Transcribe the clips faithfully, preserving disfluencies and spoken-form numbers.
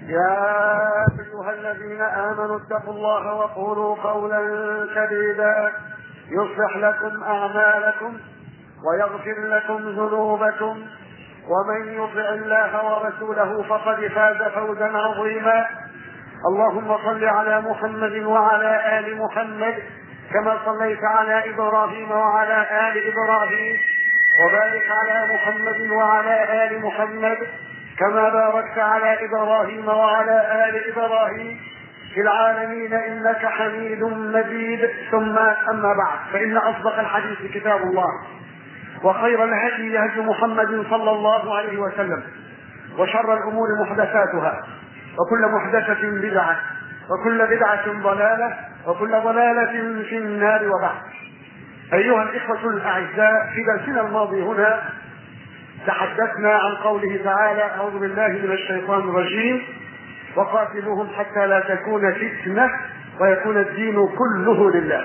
يا أيها الذين آمنوا اتقوا الله وقولوا قولا سديدا يصلح لكم أعمالكم ويغفر لكم ذنوبكم ومن يطع الله ورسوله فقد فاز فوزا عظيما. اللهم صل على محمد وعلى آل محمد كما صليت على إبراهيم وعلى آل إبراهيم، وبارك على محمد وعلى آل محمد كما باركت على إبراهيم وعلى آل إبراهيم في العالمين إنك حميد مجيد. ثم أما بعد، فإن أصدق الحديث كتاب الله، وخير الهدي هدي محمد صلى الله عليه وسلم، وشر الأمور محدثاتها، وكل محدثة بدعة، وكل بدعة ضلالة، وكل ضلالة في النار. وبعد، أيها الإخوة الأعزاء، في درسنا الماضي هنا تحدثنا عن قوله تعالى: أعوذ بالله من الشيطان الرجيم: وقاتلوهم حتى لا تكون فتنة ويكون الدين كله لله.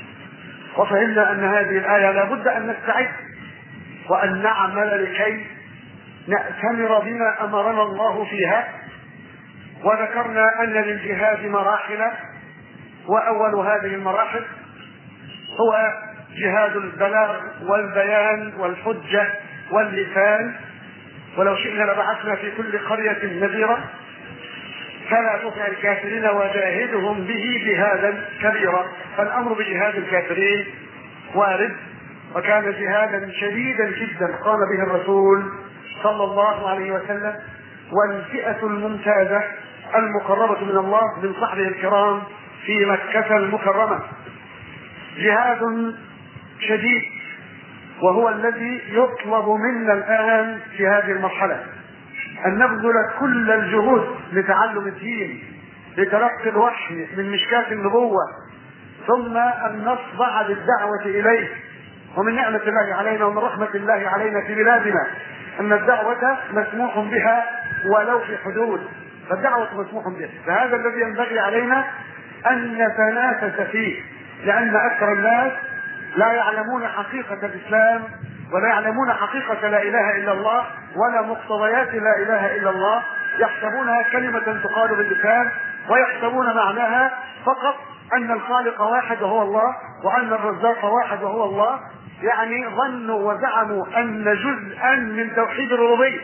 وفهمنا أن هذه الآية لا بد أن نستعد وأن نعمل لكي نأتمر بما أمرنا الله فيها. وذكرنا أن للجهاد مراحل، وأول هذه المراحل هو جهاد البلاغ والبيان والحجة واللسان. ولو شئنا لبعثنا في كل قرية نذيرا فلا تطع الكافرين وجاهدهم به جهادا كبيرا. فالأمر بجهاد الكافرين وارد، وكان جهادا شديدا جدا قام به الرسول صلى الله عليه وسلم والفئة الممتازة المقربة من الله من صحبه الكرام في مكة المكرمة. جهاد شديد، وهو الذي يطلب منا الآن في هذه المرحلة، أن نبذل كل الجهود لتعلم الدين، لتلقي الوحي من مشكاة النبوة، ثم أن نصدع بالدعوة إليه. ومن نعمة الله علينا ومن رحمة الله علينا في بلادنا أن الدعوة مسموح بها ولو في حدود، فالدعوة مسموح بها، فهذا الذي ينبغي علينا أن نتنافس فيه، لأن أكثر الناس لا يعلمون حقيقة الإسلام، ولا يعلمون حقيقة لا إله إلا الله، ولا مقتضيات لا إله إلا الله. يحسبونها كلمة تقال باللسان، ويحسبون معناها فقط أن الخالق واحد وهو الله، وأن الرزاق واحد وهو الله. يعني ظنوا وزعموا أن جزءا من توحيد الربوبية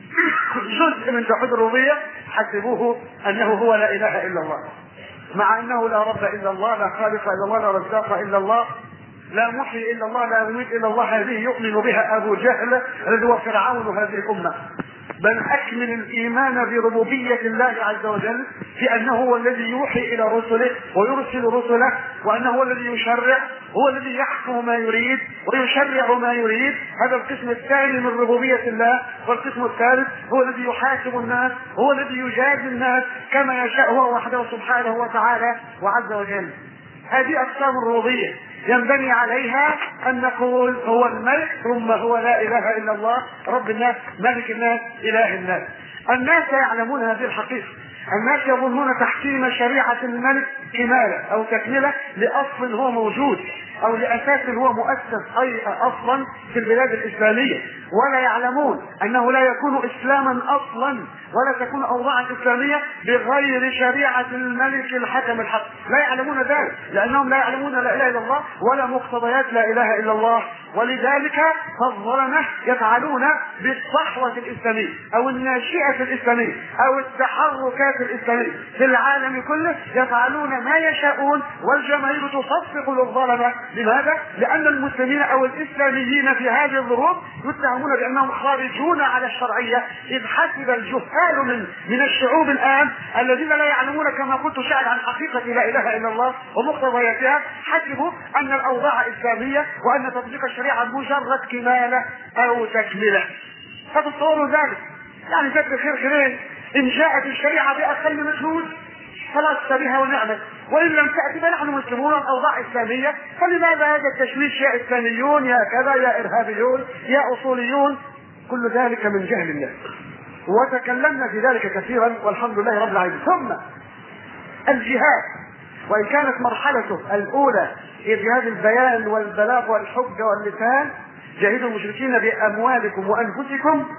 جزء من توحيد الربوبية حسبوه أنه هو لا إله إلا الله، مع أنه لا رب إلا الله، لا خالق إلا الله، لا رزاق إلا الله، لا محيي إلا الله، لا يميت إلا الله. هذه يؤمن بها أبو جهل الذي هو فرعون هذه الأمة. بل أكمل الإيمان بربوبية الله عز وجل، في أنه هو الذي يوحي إلى رسله ويرسل رسله، وأنه هو الذي يشرع، هو الذي يحكم ما يريد ويشرع ما يريد. هذا القسم الثاني من ربوبية الله. والقسم الثالث هو الذي يحاسب الناس، هو الذي يجازي الناس كما يشاء هو وحده سبحانه وتعالى وعز وجل. هذه أقسام الربوبية ينبني عليها أن نقول هو الملك، ثم هو لا إله إلا الله، رب الناس، ملك الناس، إله الناس. الناس يعلمون هذه الحقيقة. الناس يظنون تحكيم شريعة الملك كمالة أو تكملة لأصل هو موجود، أو لأساس هو مؤسس أي أصلا في البلاد الإسلامية، ولا يعلمون أنه لا يكون إسلاما أصلا، ولا تكون أوضاعا إسلامية بغير شريعة الملك الحكم الحق. لا يعلمون ذلك، لأنهم لا يعلمون لا إله إلا الله ولا مقتضيات لا إله إلا الله. ولذلك فالظلمة يفعلون بالصحوة الإسلامية أو الناشئة الإسلامية أو التحركات الإسلامية في العالم كله، يفعلون ما يشاءون، والجماهير تصفق للظلمة. لماذا؟ لأن المسلمين أو الإسلاميين في هذه الظروف يتهمون بأنهم خارجون على الشرعية، إذ حسب الجهال من من الشعوب الآن الذين لا يعلمون كما قلت شاهد عن حقيقة لا إله إلا الله ومقتضياتها، حسبوا أن الأوضاع إسلامية وأن تطبيق الشريعة مجرد كمالة أو تكملة. فتصوروا ذلك، يعني ذكر خير خيرين، إن جاءت الشريعة بأقل مجهود فلا بها ونعمت، وإن لم تأتي فنحن مسلمون الأوضاع إسلامية. فلماذا هذا التشويش يا إسلاميون يا كذا يا إرهابيون يا أصوليون؟ كل ذلك من جهل الله، وتكلمنا في ذلك كثيرا والحمد لله رب العالمين. ثم الجهاد، وإن كانت مرحلته الأولى هي جهاد البيان والبلاغ والحجة واللسان، جاهدوا المشركين بأموالكم وأنفسكم،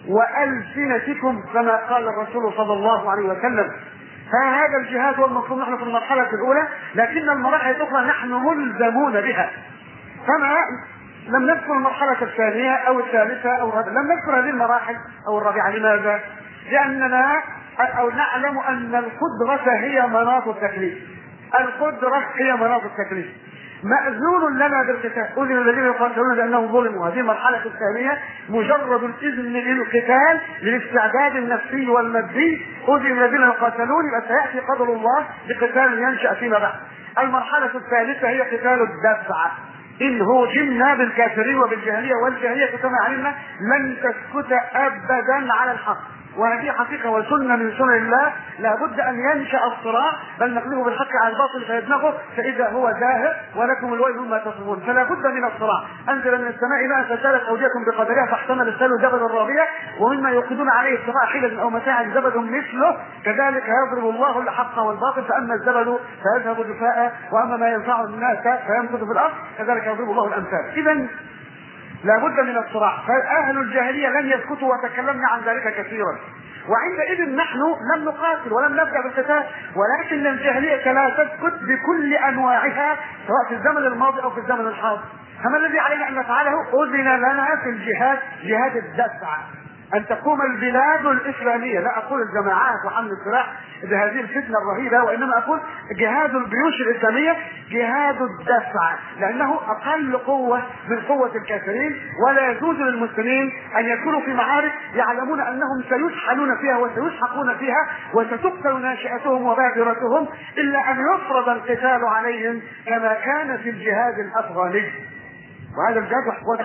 وألسنتكم كما قال الرسول صلى الله عليه وسلم. فهذا الجهاد هو المطلوب نحن في المرحلة الأولى، لكن المراحل الأخرى نحن ملزمون بها. فما لم نذكر المرحلة الثانية أو الثالثة أو الرابعة، لم نذكر هذه المراحل أو الرابعة. لماذا؟ لأننا أو نعلم أن القدرة هي مناط التكليف. القدرة هي مناط التكليف. مأذون لنا بالقتال، أذن الذين يقاتلون بأنهم ظلموا. هذه المرحلة الثانية مجرد الإذن للقتال للاستعداد النفسي والمادي، أذن الذين يقاتلون، فسيأتي قدر الله بقتال ينشأ فيما بعد. المرحلة الثالثة هي قتال الدفع. إن هوجمنا بالكافرين وبالجاهلية، والجاهلية كما علمنا لن تسكت أبدا على الحق، وهذه حقيقة وسنة من سنن الله. لابد أن ينشأ الصراع، بل نقلبه بالحق على الباطل فيدمغه فإذا هو زاهق ولكم الويل مما تصفون. فلا بد من الصراع. أنزل من السماء ماء فسالت أودية بقدرها فاحتمل السيل زبد الرابية، ومما يوقدون عليه ابتغاء حيلة أو متاع زبد مثله كذلك يضرب الله الحق والباطل، فأما الزبد فيذهب جفاء وأما ما ينفع الناس فيمكث في الأرض كذلك يضرب الله الأمثال. إذن لابد من الصراع. فأهل الجاهلية لم يسكتوا وتكلمنا عن ذلك كثيرا، وعندئذ نحن لم نقاتل ولم نبدأ بالقتال، ولكن الجاهلية لا تسكت بكل أنواعها سواء في الزمن الماضي أو في الزمن الحاضر. فما الذي علينا أن نفعله؟ أذن لنا في الجهاد، جهاد الدفع، أن تقوم البلاد الإسلامية، لا أقول الجماعات وحمل السلاح بهذه الفتنة الرهيبة، وإنما أقول جهاد الجيوش الإسلامية، جهاد الدفع، لأنه أقل قوة من قوة الكافرين. ولا يجوز للمسلمين أن يكونوا في معارك يعلمون أنهم سيسحلون فيها وسيسحقون فيها وستقتل ناشئتهم وبادرتهم، إلا أن يفرض القتال عليهم كما كان في الجهاد الأفغاني. وهذا الجهاد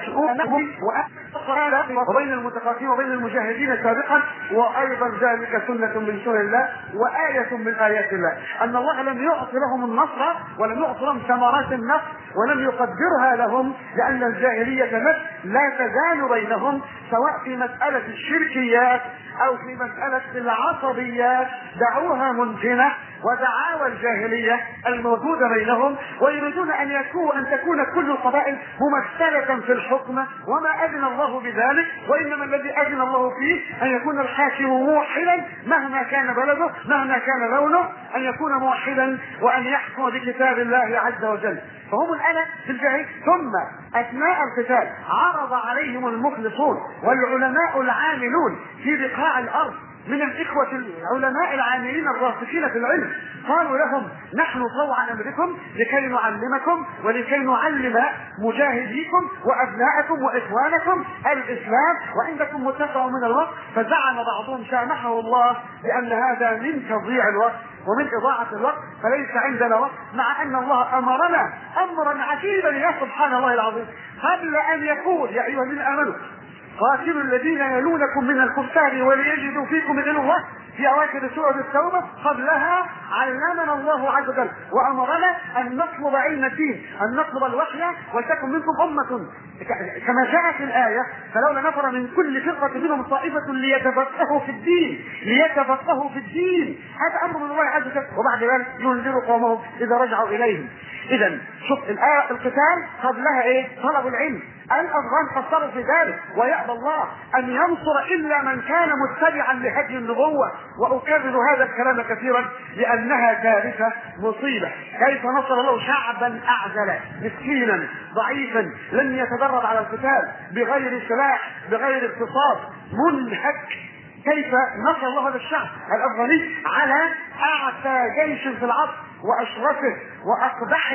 وبين المتقاتلين وبين المجاهدين سابقا، وايضا ذلك سنة من سنن الله وآية من آيات الله، ان الله لم يعطي لهم النصر ولم يعطي لهم ثمرات النصر ولم يقدرها لهم، لان الجاهلية نفس لا تزال بينهم سواء في مسألة الشركيات او في مسألة العصبيات، دعوها منتنة ودعاوى الجاهلية الموجودة بينهم، ويريدون ان يكون ان تكون كل القبائل ممثلة في الحكم، وما اذن الله بذلك، وانما الذي اذن الله فيه ان يكون الحاكم موحدا مهما كان بلده مهما كان لونه، ان يكون موحدا وان يحكم بكتاب الله عز وجل. فهم الآن في الجاهلية. ثم اثناء القتال عرض عليهم المخلصون والعلماء العاملون في بقاع الارض من الإخوة العلماء العاملين الراسخين في العلم، قالوا لهم نحن طوعا أمركم لكي نعلمكم ولكي نعلم مجاهديكم وأبناءكم وإخوانكم الإسلام، وعندكم متسع من الوقت. فزعم بعضهم سامحه الله بأن هذا من تضييع الوقت ومن إضاعة الوقت، فليس عندنا وقت، مع أن الله أمرنا أمرا عجيبا يا سبحان الله العظيم، قبل أن يقول يا أيها الذين آمنوا قاتلوا الذين يلونكم من الكفار وليجدوا فيكم غلظة في أواخر سورة التوبة، قبلها علمنا الله عز وجل وأمرنا أن نطلب علم الدين، أن نطلب الوحي، ولتكن منكم أمة كما جاء في الآية فلولا نفر من كل فرقة منهم طائفة ليتفقهوا في الدين ليتفقهوا في الدين هذا أمر من الله عز وجل، وبعد ذلك ينذروا قومهم إذا رجعوا إليهم. إذا شوف الآية القتال قبلها إيه؟ طلب العلم. الأفغان قصروا في ذلك، ويأبى الله أن ينصر إلا من كان متبعا لهدي النبوة. وأكرر هذا الكلام كثيرا لأنها كارثة مصيبة. كيف نصر الله شعبا أعزل مسكينا ضعيفا لم يتدرب على القتال بغير سلاح بغير اقتصاد منهك؟ كيف نصر الله هذا الشعب الأفغاني على أعتى جيش في العصر وأشرفه وأقبحه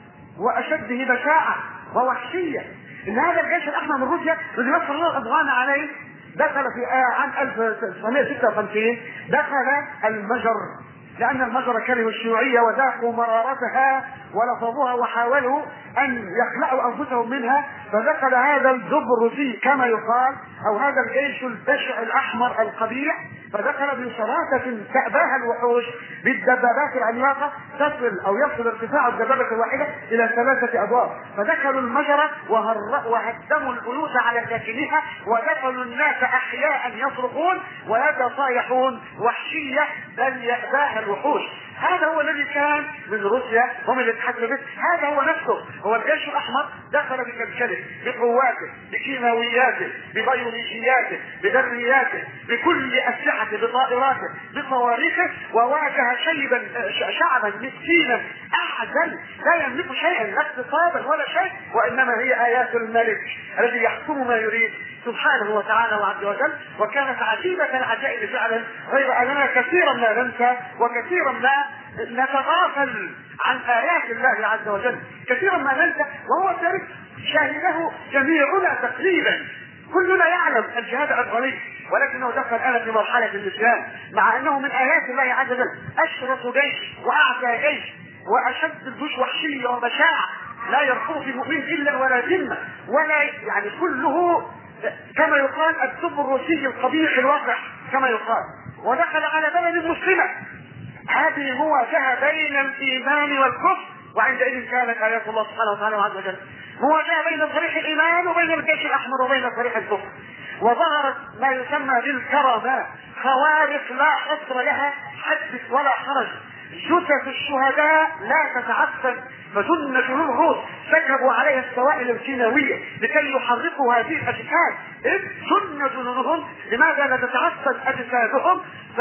وأشده بشاعة ووحشية؟ إن هذا الجيش الأحمر من روسيا الذي نصر الله الأفغان عليه دخل في عام ألف وتسعمائة وستة وخمسين دخل المجر، لأن المجر كرهوا الشيوعية وذاقوا مرارتها ولفظوها وحاولوا أن يخلعوا أنفسهم منها، فدخل هذا الدب الروسي كما يقال أو هذا الجيش البشع الأحمر القبيح، فدخل بشراسة تأباها الوحوش بالدبابات العملاقة تصل أو يصل ارتفاع الدبابة الواحدة إلى ثلاثة أدوار، فدخلوا المجرة وهدموا البيوت على ساكنها ودخلوا الناس أحياء يصرخون ويتصايحون وحشية بل يأباها الوحوش. هذا هو الذي كان من روسيا ومن الاتحاد السوفيتي، هذا هو نفسه، هو الجيش الاحمر دخل بكبكله بقواته بكيماوياته ببيولوجياته بذرياته بكل اسلحته بطائراته بصواريخه، وواجه شيبا شعبا مسكينا احزن لا يملك شيئا لا اقتصادا ولا شيء، وانما هي ايات الملك الذي يحكم ما يريد سبحانه وتعالى وعز وجل. وكانت عجيبة العجائب فعلا، غير اننا كثيرا ما ننسى وكثيرا ما نتغافل عن ايات الله عز وجل، كثيرا ما ننسى، وهو تاريخ شاهده جميعنا تقريبا، كلنا يعلم الجهاد الافغاني، ولكنه دخل الان في مرحلة النسيان، مع انه من ايات الله عز وجل، اشرس جيش واعتى جيش واشد الجيوش وحشية وبشاعة، لا يرقب في المؤمن الا ولا ذمة ولا يعني كله كما يقال الدب الروسي القبيح الوقح كما يقال، ودخل على بلد مسلمة. هذه مواجهة بين الايمان والكفر، وعندئذ كانت ايات الله سبحانه وتعالى عز وجل مواجهة بين صريح الايمان وبين الجيش الاحمر وبين صريح الكفر، وظهرت ما يسمى بالكرامات، خوارق لا حصر لها حدث ولا حرج، جثث الشهداء لا تتعفن، فجن جنود الروس سكبوا عليها السوائل الكيماويه لكي يحرقوا هذه الاجساد، اذ جن جنودهم لماذا لا تتعفن اجسادهم؟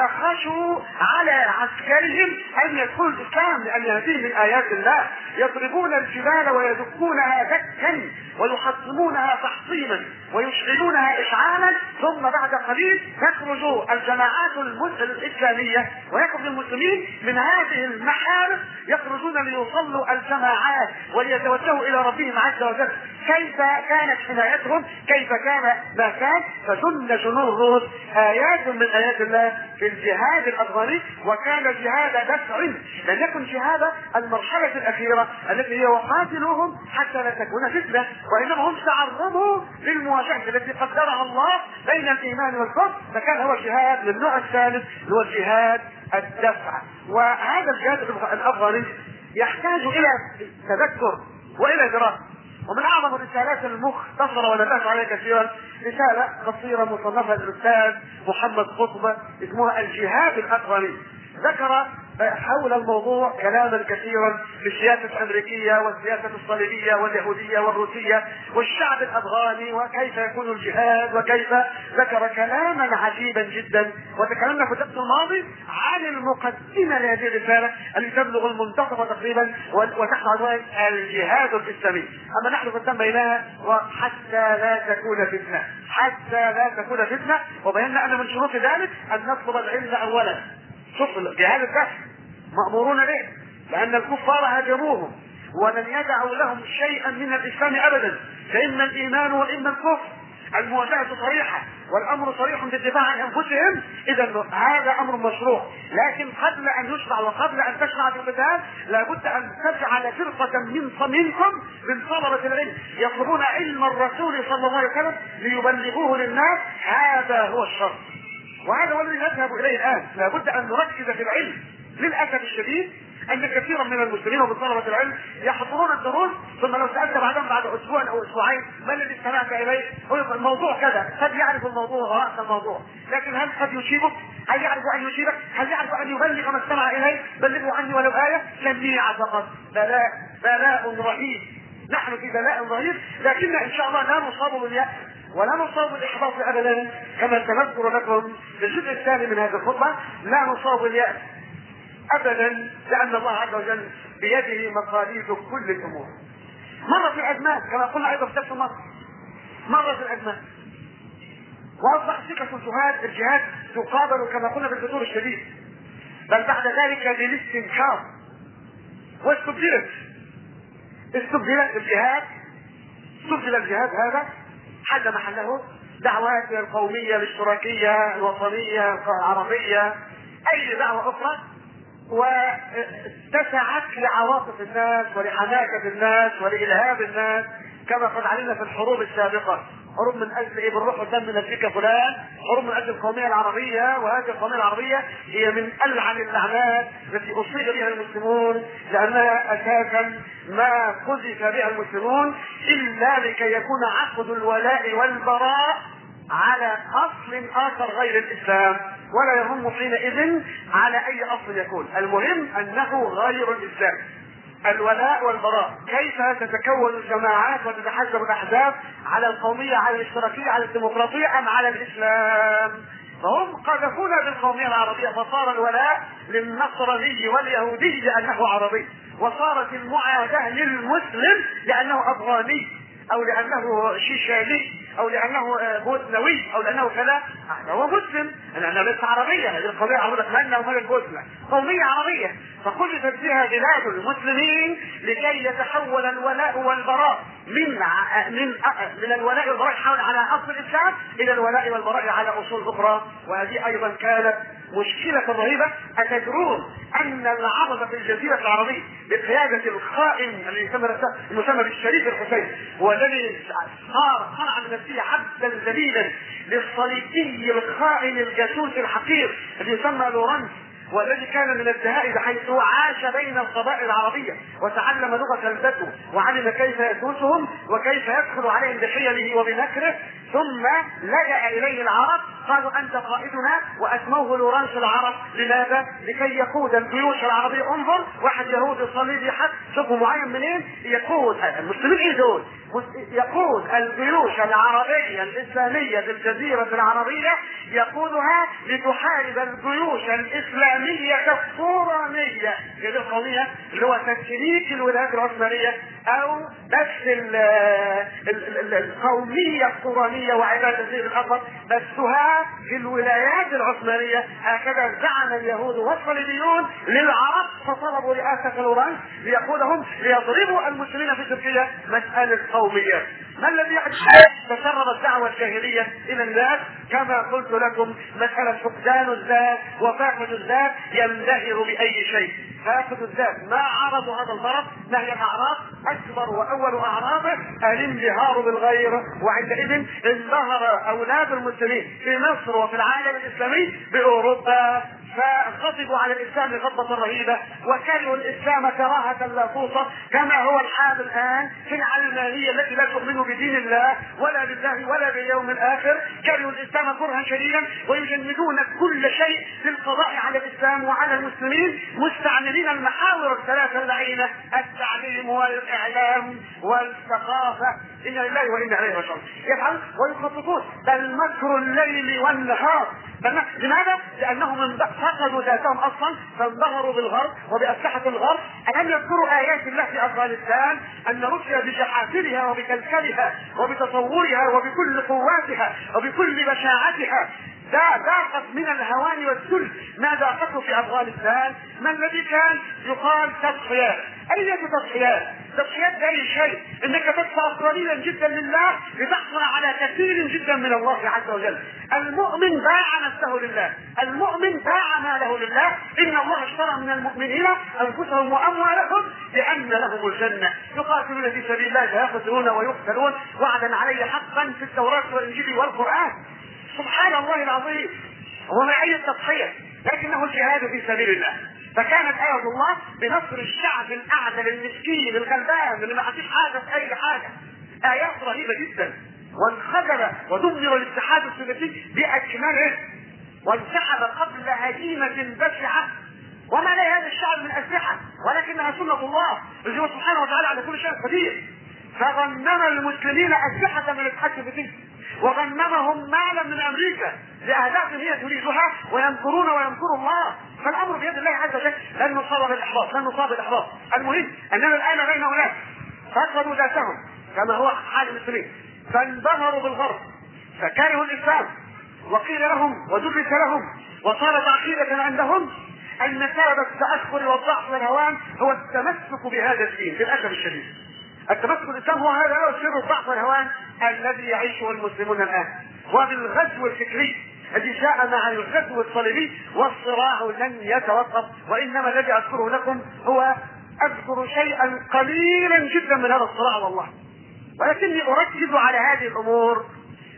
فخشوا على عسكرهم ان يدخلوا الاسلام، لان هذه من ايات الله، يضربون الجبال ويدكونها دكا ويحطمونها تحطيما ويشعلونها اشعالا، ثم بعد قليل تخرج الجماعات الاسلاميه ويخرج المسلمين من هذه المحارب، يخرجون ليصلوا الجماعات وليتوجهوا الى ربهم عز وجل. كيف كانت حمايتهم؟ كيف كان ما كان؟ فجن جنود الروس ايات من ايات الله في الجهاد الافغاني، وكان جهاد دفع، لم يكن جهاد المرحله الاخيره التي هي وقاتلوهم حتى لا تكون فتنه، وانما هم تعرضوا للمواجهه التي قدرها الله بين الايمان والكفر، فكان هو جهاد للنوع الثالث هو الجهاد الدفع. وهذا الجهاد الافغاني يحتاج الى تذكر والى دراسه، ومن اعظم الرسالات المختصره ونبهت عليها كثيرا رساله قصيره مصنفه للاستاذ محمد قطب اسمها الجهاد الافغاني، ذكر حول الموضوع كلاما كثيرا في السياسه الامريكيه والسياسه الصليبيه واليهوديه والروسيه والشعب الافغاني وكيف يكون الجهاد، وكيف ذكر كلاما عجيبا جدا. وتكلمنا في الدرس الماضي عن المقدمه لهذه الرساله التي تبلغ المنتصف تقريبا وتحت عنوان الجهاد الاسلامي. اما نحن قدمناها وحتى لا تكون فتنه، حتى لا تكون فتنه، وبينا ان من شروط ذلك ان نطلب العلم اولا. شوف جهاد الدفع مأمورون به، لأن الكفار هاجموهم ولن يدعوا لهم شيئا من الإسلام أبدا، فإما الإيمان وإما الكفر، المواجهة صريحة والأمر صريح بالدفاع عن أنفسهم، إذا هذا أمر مشروع. لكن قبل أن يشرع وقبل أن تشرع في القتال لابد أن تجعل فرقة من منكم من طلبة العلم يطلبون علم الرسول صلى الله عليه وسلم ليبلغوه للناس، هذا هو الشرط، وهذا هو الذي نذهب اليه الان. لابد ان نركز في العلم. للاسف الشديد ان كثيرا من المسلمين ومن طلبه العلم يحضرون الدروس، ثم لو سالت بعدهم بعد اسبوع او اسبوعين ما الذي استمعت اليه؟ الموضوع كذا، قد يعرف الموضوع ورأس الموضوع، لكن هل قد يجيبك؟ هل يعرف ان يجيبك؟ هل يعرف ان يبلغ ما استمع اليه؟ بلغوا عني ولو ايه، سميعه فقط. بلاء بلاء رهيب، نحن في بلاء رهيب، لكن ان شاء الله لا نصاب باليأس ولا نصاب بالاحباط ابدا، كما سنذكر لكم في الجزء الثاني من هذه الخطبه. لا نصاب باليأس ابدا، لان الله عز وجل بيده مقاليد كل الامور. مرت الازمان كما قلنا ايضا في درس مصر، مرت الازمان واصبح ثقة الجهاد الجهاد تقابل كما قلنا بالفتور الشديد، بل بعد ذلك بالاستنكار، واستبدلت استبدلت الجهاد استبدل الجهاد هذا حل محله دعوات القومية الاشتراكية الوطنية العربية اي دعوة اخرى، واتسعت لعواطف الناس ولحماكة الناس ولإلهاب الناس، كما قد علمنا في الحروب السابقة، حروب من اجل ايه؟ بالروح والدم من اجلك فلان، حروب من اجل القوميه العربيه، وهذه القوميه العربيه هي من العن اللعنات التي اصيب بها المسلمون، لانها اساسا ما قذف بها المسلمون الا لكي يكون عقد الولاء والبراء على اصل اخر غير الاسلام، ولا يهم حينئذ على اي اصل يكون، المهم انه غير الاسلام. الولاء والبراء، كيف تتكون الجماعات وتتحزب الاحزاب؟ على القوميه، على الاشتراكيه، على الديمقراطيه، ام على الاسلام؟ فهم قذفونا بالقوميه العربيه، فصار الولاء للنصراني واليهودي لانه عربي، وصارت المعاداه للمسلم لانه افغاني او لانه شيشاني او لانه بوسنوي او لانه كذا. هو مسلم، لانه ليس عربيه، هذه القضيه العربيه مالنا ومال البوسنه، قوميه عربيه، فخلفت فيها بلاد المسلمين لكي يتحول الولاء والبراء من من من الولاء والبراء حول على اصل الاسلام الى الولاء والبراء على اصول اخرى. وهذه ايضا كانت مشكله رهيبه. اتدرون ان العرب في الجزيره العربيه بقياده الخائن المسمى بالشريف الحسين، والذي صار صنع من نفسه عبدا ذليلا للصليبي الخائن الجاسوس الحقير الذي يسمى لورنس، والذي كان من الدهاء بحيث عاش بين القبائل العربية وتعلم لغة البدو وعلم كيف يسوسهم وكيف يدخل عليهم بحيله وبنكره، ثم لجأ إليه العرب قالوا أنت قائدنا، وأسموه لورانس العرب. لماذا؟ لكي يقود الجيوش العربية. انظر، واحد يهودي صليبي حد شوفوا معين منين يقود المسلمين، ايه دول؟ يقود الجيوش العربية الإسلامية في الجزيرة العربية، يقودها لتحارب الجيوش الإسلامية الصورانية هذه القضية اللي هو تشريك الولايات العثمانية او بس القومية الصورانية وعبادة الدين الأكبر بسها في الولايات العثمانية. هكذا زعم اليهود والصليبيون للعرب، فطلبوا رئاسة لورانس ليقودهم ليضربوا المسلمين في تركيا. مسألة قومية. ما الذي يحدث؟ تسربت الدعوة الجاهلية إلى الناس كما قلت لكم، مسألة فقدان الذات وفاقد الذات يندهر بأي شيء. فاقد الذات ما عرض هذا المرض، ما هي الأعراض؟ أكبر وأول أعراضه الانبهار بالغير، وعندئذ انبهر أولاد المسلمين في مصر وفي العالم الإسلامي بأوروبا، فغضبوا على الاسلام غضبة رهيبة وكرهوا الاسلام كراهة لا توصف، كما هو الحال الان في العلمانية التي لا تؤمن بدين الله ولا بالله ولا باليوم الاخر. كرهوا الاسلام كرها شديدا ويجندون كل شيء للقضاء على الاسلام وعلى المسلمين، مستعملين المحاور الثلاثة اللعينة: التعليم والاعلام والثقافة. انا لله وانا اليه راجعون. يفعل ويخططون بل مكر الليل والنهار. لماذا؟ لانهم فقدوا ذاتهم اصلا، فانبهروا بالغرب وباسلحه الغرب. الم يذكروا ايات الله في افغانستان ان روسيا بجحافلها وبكلكلها وبتصورها وبكل قواتها وبكل بشاعتها ذاقت من الهوان والذل ما ذاقته في افغانستان. ما الذي كان يقال؟ تضحيات. اي تضحيات؟ تضحيات باي شيء؟ انك تدفع قليلا جدا لله لتحصل على كثير جدا من الله عز وجل. المؤمن باع نفسه لله، المؤمن باع ماله لله. ان الله اشترى من المؤمنين انفسهم واموالهم بان لهم الجنه يقاتلون في سبيل الله فيقتلون ويقتلون وعدا عليه حقا في التوراه والانجيل والقران. سبحان الله العظيم. وما اي التضحيه لكنه الجهاد في سبيل الله. فكانت آية الله بنصر الشعب الأعزل المسكين الغلبان اللي ما عندوش حاجة في أي حاجة. آيات رهيبة جدا. وانخذل ودمر الاتحاد السوفيتي بأكمله وانسحب قبل هزيمة بشعة. وما لا هذا الشعب من أسلحة ولكنها سنة الله الذي سبحانه وتعالى على كل شيء قدير. فغنم المسلمين أسلحة من الاتحاد السوفيتي وغنمهم مالا من امريكا لاهداف هي تريدها ويمكرون ويمكر الله. فالامر بيد الله عز وجل. لن نصاب بالاحباط، لن نصاب بالاحباط. المهم اننا الان بين هناك فقدوا ذاتهم كما هو حال المسلمين، فانبهروا بالغرب فكرهوا الاسلام وقيل لهم ودرس لهم وصارت عقيدة عندهم ان سبب التاخر والضعف والهوان هو التمسك بهذا الدين. للاسف الشديد التمسك بالاسلام هو هذا هو سر الضعف والهوان الذي يعيشه المسلمون الان. وبالغزو الفكري الذي جاء مع الغزو الصليبي والصراع لن يتوقف. وانما الذي اذكره لكم هو اذكر شيئا قليلا جدا من هذا الصراع والله، ولكني اركز على هذه الامور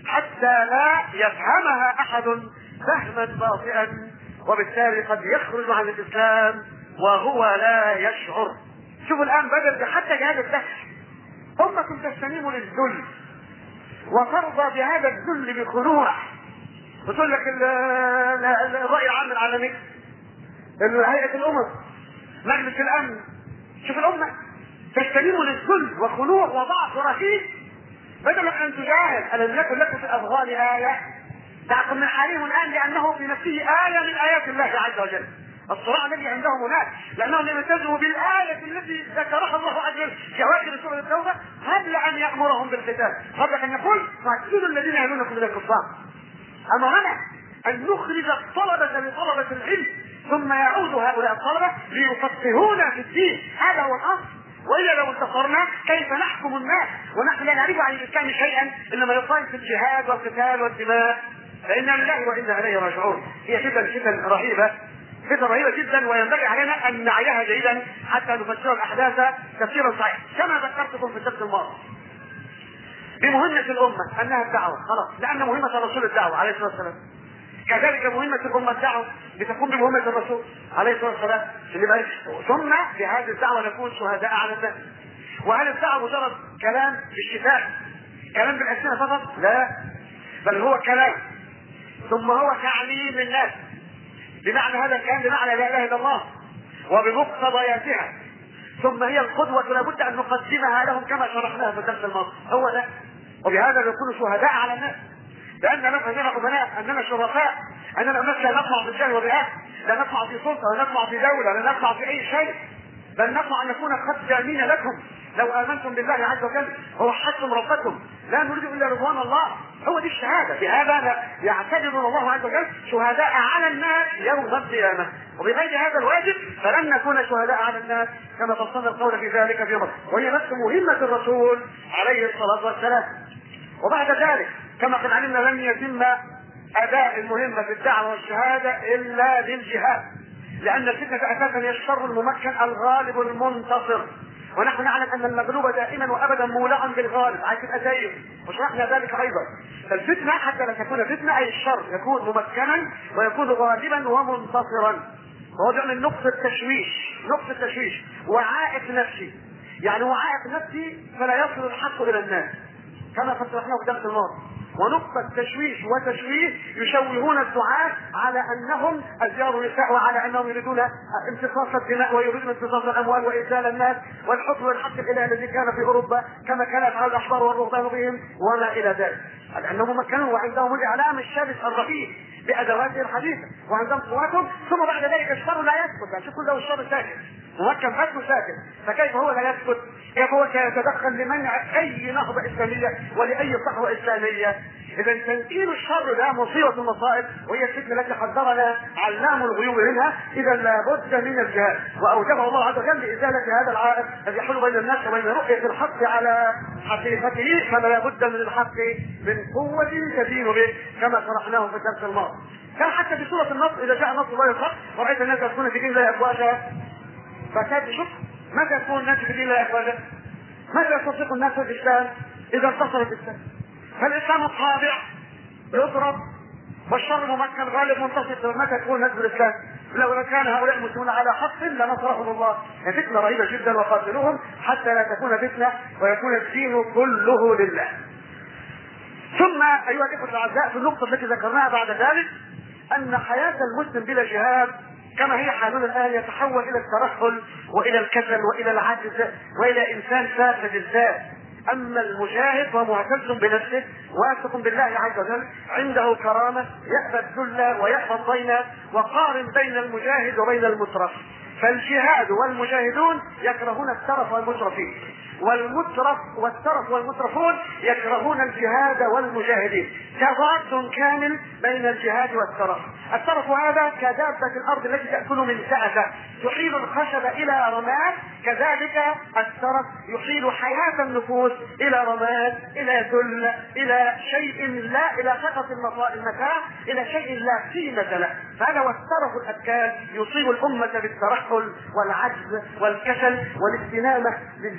حتى لا يفهمها احد فهما باطئا وبالتالي قد يخرج عن الاسلام وهو لا يشعر. شوفوا الان بدل حتى جهاد الدهش امة تستنيم للذل وترضى بهذا الذل بخنوع، وتقول لك الرأي العام العالمي، هيئة الأمم، مجلس الأمن، شوف الأمة تستلم للذل وخنوع وضعف رهيب، بدل ان تجاهد. ألم يكن لكم في الأفغان آية دعكم من حالهم الآن لأنه في نفسه آية من آيات الله عز وجل. الصراع الذي عندهم هناك لأنهم لم يلتزموا بالآية التي ذكرها الله عز وجل في أواخر سورة التوبة قبل أن يأمرهم بالقتال، قبل أن يقول فاقتلوا الذين يلونكم من الكفار. أمرنا أن نخرج الطلبة لطلبة العلم ثم يعود هؤلاء الطلبة ليفقهونا في الدين، هذا هو الأصل. وإلا لو انتصرنا كيف نحكم الناس ونحن لا نعرف عن الإسلام شيئا إنما يقال في الجهاد والقتال والدماء، فإنا لله وإنا إليه راجعون. هي فتن فتن رهيبة، فتن رهيبة جدا، وينبغي علينا أن نعيها جيدا حتى نفسر الأحداث تفسيرا صحيحا. كما ذكرتكم في الدرس الماضي بمهمة الأمة أنها الدعوة، خلاص، لأن مهمة الرسول الدعوة عليه الصلاة والسلام، كذلك مهمة الأمة الدعوة بتكون بمهمة الرسول عليه الصلاة والسلام، ثم بهذه الدعوة نكون شهداء على الناس. وهل الدعوة مجرد كلام بالشفاء، كلام بالألسنة فقط؟ لا، بل هو كلام ثم هو تعليم للناس بمعنى هذا الكلام، بمعنى لا إله إلا الله وبمقتضياتها، ثم هي القدوة لابد أن نقدمها لهم كما شرحناها في الدرس الماضي. هو ده، وبهذا نكون شهداء على الناس، لأننا نحن أمناء، أننا شرفاء، أننا الناس لا نطمع في الجاه والرئاسة، لا نطمع في سلطة، لا نطمع في دولة، لا نطمع في أي شيء، بل نطمع أن نكون خدامين لكم لو آمنتم بالله عز وجل ووحدتم ربكم، لا نريد إلا رضوان الله. هو دي الشهادة، بهذا يعتبر الله عز وجل شهداء على الناس يوم القيامة، وبغير هذا الواجب فلن نكون شهداء على الناس كما فصلنا القول في ذلك في مصر، وهي نفس مهمة الرسول عليه الصلاة والسلام. وبعد ذلك كما قد علمنا لن يتم أداء المهمة في الدعوة والشهادة إلا بالجهاد، لأن الفتنة أساسا هي الشر الممكن الغالب المنتصر، ونحن نعلم أن المغلوب دائما وأبدا مولعا بالغالب عايز الأسير، وشرحنا ذلك أيضا. فالفتنة حتى لا تكون فتنة أي الشر يكون ممكنا ويكون غالبا ومنتصرا، وهو بيعمل نقطة تشويش، نقطة تشويش وعائق نفسي، يعني وعائق نفسي فلا يصل الحق إلى الناس كما شرحناه في درس الماضي، ونقطة تشويش وتشويه يشوهون الدعاة على انهم ازيار النساء، وعلى انهم يريدون امتصاص الدماء ويريدون امتصاص الاموال وإذلال الناس والحكم والحق الالهي الذي كان في اوروبا كما كان يفعل الاحبار والرهبان بهم وما الى ذلك، لانهم مكنوا وعندهم الاعلام الشرس الرهيب بادواته الحديثه وعندهم قواتهم، ثم بعد ذلك الشر لا يسكت، يعني شوف كل ده الشر ساكت ممكن فتح ساكت، فكيف هو لا يسكت؟ كيف هو سيتدخل لمنع اي نهضه اسلاميه ولاي صحوه اسلاميه؟ اذا تنكيل الشر ده مصيبه المصائب، وهي الفتنه التي حذرنا علام الغيوب منها. اذا لابد من الجهاد، واوجبه الله عز وجل لازاله هذا العائق الذي يحول بين الناس وبين رؤيه الحق على حقيقته، فلا بد من الحق من قوه تدين به كما شرحناه في الدرس الماضي. كان حتى في سوره النصر اذا جاء نصر الله الحق ورايت الناس يدخلون في دين الله افواجا، فكاد شوف متى يكون الناس في دين الله افواجا؟ متى يصدق الناس في الاسلام؟ اذا انتصر الاسلام. فالاسلام الطابع يضرب والشر ممكن غالب منتصر، متى يكون الناس في الاسلام؟ لو كان هؤلاء المسلمون على حق لنصرهم الله. فتنه رهيبه جدا، وقاتلوهم حتى لا تكون فتنه ويكون الدين كله لله. ثم ايها الاخوه الاعزاء، في النقطه التي ذكرناها بعد ذلك ان حياه المسلم بلا جهاد كما هي حالنا الآن يتحول إلى الترهل وإلى الكسل وإلى العجز وإلى إنسان فاسد الذات. أما المجاهد فهو معتز بنفسه واثق بالله عز وجل، عنده كرامة، يأبى الذل ويأبى الضيم. وقارن بين المجاهد وبين المترف، فالجهاد والمجاهدون يكرهون الترف والمترفين، والمترف والترف والمترفون يكرهون الجهاد والمجاهدين. تضاد كامل بين الجهاد والترف. الترف هذا كدابة الأرض التي تأكل من سأسة تحيل الخشب إلى رماد، كذلك الترف يحيل حياة النفوس إلى رماد، إلى ذل، إلى شيء لا، إلى سقط المتاع، إلى شيء لا قيمة له. فهذا هو الترف الأكال يصيب الأمة بالترحل والعجز والكسل والاستنامة للذل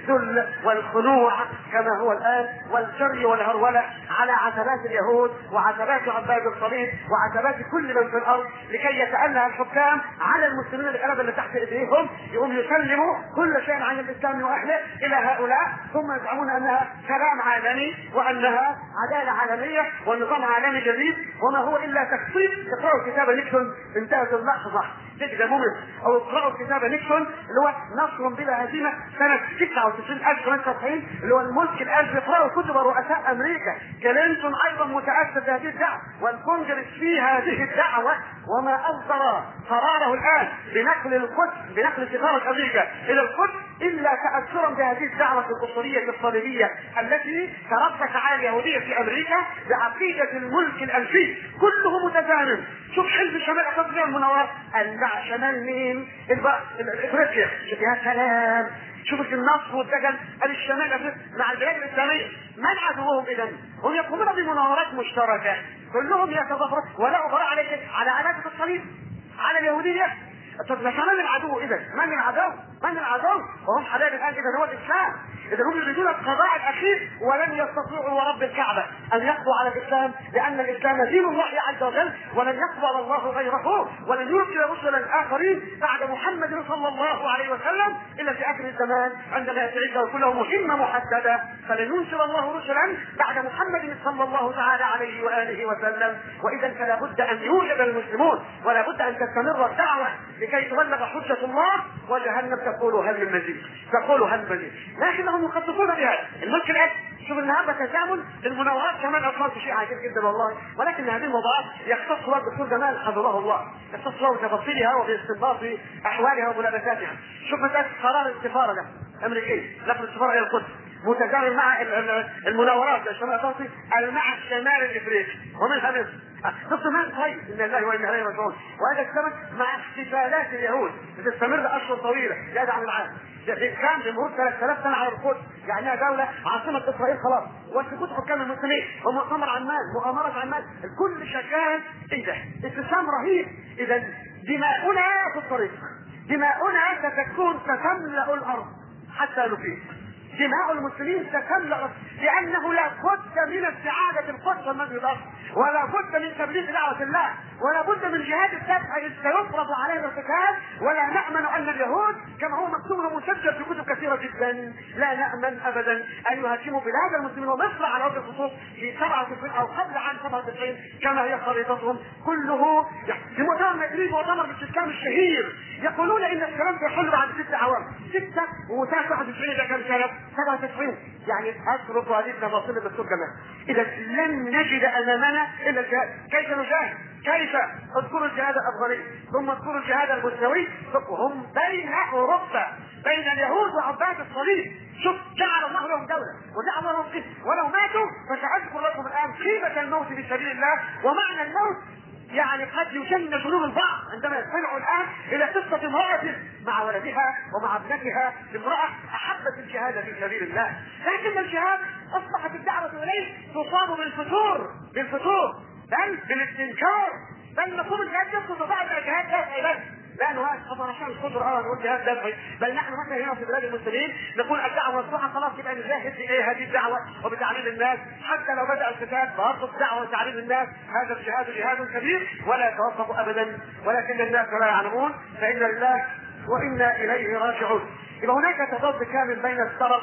والخنوع كما هو الآن، والجري والهرولة على عتبات اليهود وعتبات عباد الصليب وعتبات كل من في الأرض، لكي يتأله الحكام على المسلمين الغلبة اللي تحت إيديهم، يقوم يسلموا كل شيء عن الإسلام وأهله إلى هؤلاء، ثم يزعمون أنها سلام عالمي وأنها عدالة عالمية ونظام عالمي جديد، وما هو إلا تخطيط. اقرأوا كتاب نيكسون انتهت اللحظة تجد مومنت، أو اقرأوا كتاب نيكسون اللي هو نصر بلا هزيمة سنة تسعة وتسعين ألف وخمسمائة وتسعين، اللي هو الملك الألف. اقرأوا كتب رؤساء أمريكا. كلينتون أيضا متأثر بهذه الدعوة، والكونجرس في هذه الدعوة، وما أصدر قراره الآن بنقل القدس، بنقل سفارة أمريكا إلى القدس، إلا تأثرا بهذه الدعوة الأسطورية الصليبية التي تربت على اليهودية في أمريكا بعقيدة الملك الألفي كله متزامن. شوف حزب شمال أفريقيا المنور، مع شمال مين؟ افريقيا. يا سلام، شوف النصر والدجل الشمال افريقيا مع البلاد الاسلاميه. من عدوهم اذا؟ هم يقومون بمناورات مشتركه، كلهم يتظاهرون ولا أغراء على على علاقه الصليب، على اليهوديه. طب من العدو اذا؟ من العدو؟ من العدو؟ وهم حبايب الان. اذا هو الاسلام، اذا هم يريدون القضاء الاخير، ولن يستطيعوا ورب الكعبه ان يقضوا على الاسلام، لان الاسلام دين الله عز وجل، ولن يقبل الله غيره، ولن يرسل رسلا اخرين بعد محمد صلى الله عليه وسلم الا في اخر الزمان عندما يتعد كله مهمه محدده. فلن ينزل الله رسلا بعد محمد صلى الله تعالى عليه واله وسلم. واذا فلا بد ان يوجد المسلمون، ولا بد ان تستمر الدعوه لكي تبلغ حجه الله، وجهنم تقول هل من مزيد، تقول هل من مزيد. لكنهم يخططون بهذا الملك الأب. شوف النهارده تزامن المناورات كمان اطلال شيء عجيب جدا والله، ولكن هذه الموضوعات يختص بها الدكتور جمال حفظه الله، يختص له بتفاصيلها وباستنباط احوالها وملابساتها. شوف مساله قرار السفاره ده امريكيه نقل السفاره الى القدس متزامن مع المناورات الشمال الافريقي مع الشمال الافريقي ومنها مصر. نص مال طيب ان الله وانا اليه راجعون. وهذا السبب مع احتفالات اليهود بتستمر اشهر طويله زياده عن العام. كان بمرور ثلاثة آلاف سنه على القدس، يعني دوله عاصمه اسرائيل خلاص، وسقوط حكام المسلمين ومؤتمر عمان، مؤامره عمان، الكل شغال. ايه ده؟ اتسام رهيب. اذا دماؤنا في الطريق، دماؤنا ستكون ستملا الارض حتى نفيد. دماء المسلمين ستملا، لانه لا بد من استعاده القدس والمسجد الاقصى، ولا بد من تبليغ دعوه الله، ولا بد من جهاد الدفع اذ سيفرض علينا القتال. ولا نامن ان اليهود كما هو مكتوب ومسجل في كتب كثيره جدا، لا نامن ابدا ان يهاجموا بلاد المسلمين ومصر على وجه الخصوص في سبعة وتسعين او قبل عام سبعة وتسعين كما هي خريطتهم. كله في مؤتمر مدريد، مؤتمر بالسكان الشهير، يقولون ان السلام سيحل بعد ست اعوام. ستة وتسعة وتسعين ده كم سنه؟ سبعة وتسعين. يعني اترك هذه التفاصيل الدكتور جمال. اذا لن نجد امامنا الا الجهاد. كيف نجاهد؟ كيف؟ اذكروا الجهاد الافغاني، ثم اذكروا الجهاد البوسنوي، هم بين اوروبا، بين اليهود وعباد الصليب. شوف جعل الله لهم دوله وجعل لهم قسم، ولو ماتوا فساذكر لكم الان قيمه الموت في سبيل الله ومعنى الموت. يعني قد يجن جنون البعض عندما يستمعوا الان الى قصه امراه مع ولدها ومع ابنتها، امراه احبت الجهاد في سبيل الله، لكن الجهاد اصبحت الدعوه اليه تصاب بالفتور، بالفتور بل بالاستنكار، بل نقوم الجهاد يسقط بعد الجهاد دافعي بس، لا نهاجم طبعا عشان القدر اه نقول جهاد دافعي، بل نحن مثلا هنا في بلاد المسلمين نقول الدعوه مفتوحه خلاص، يبقى نجاهد في ايه هذه الدعوه وبتعليم الناس، حتى لو بدا القتال برضه الدعوه وتعليم الناس. هذا الجهاد جهاد كبير ولا يتوقف ابدا، ولكن الناس لا يعلمون، فان لله وانا اليه راجعون. يبقى هناك تضاد كامل بين الترف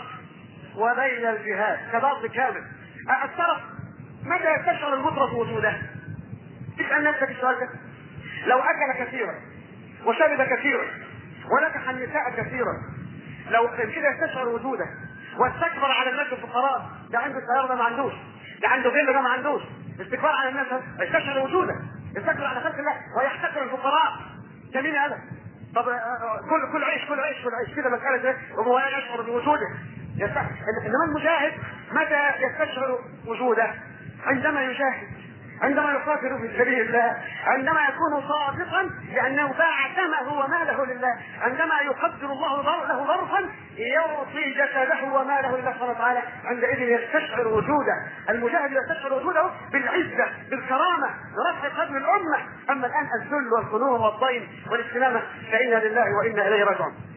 وبين الجهاد، تضاد كامل. الترف متى يستشعر المطرف وجوده؟ اسال نفسك السؤال ده. لو اكل كثيرا وشرب كثيرا ونكح النساء كثيرا، لو كده يستشعر وجوده واستكبر على الناس الفقراء، ده عنده سيارة ده ما عندوش، ده عنده فيلا ده ما عندوش، استكبار على الناس يستشعر وجوده، يستكبر على خلق الله ويحتقر الفقراء، ده مين هذا؟ طب كل كل عيش كل عيش كل عيش كده مسألة ايه؟ وهو يشعر بوجوده. انما المجاهد متى يستشعر وجوده؟ عندما يجاهد، عندما يقاتل في سبيل الله، عندما يكون صادقا لانه باع دمه وماله لله، عندما يقدر الله له ظرفا يعطي جسده وماله لله سبحانه وتعالى، عندئذ يستشعر وجوده. المجاهد يستشعر وجوده بالعزه، بالكرامه، برفع قدر الامه. اما الان الذل والخنوع والضيم والاستلامه فانا لله وانا اليه راجعون.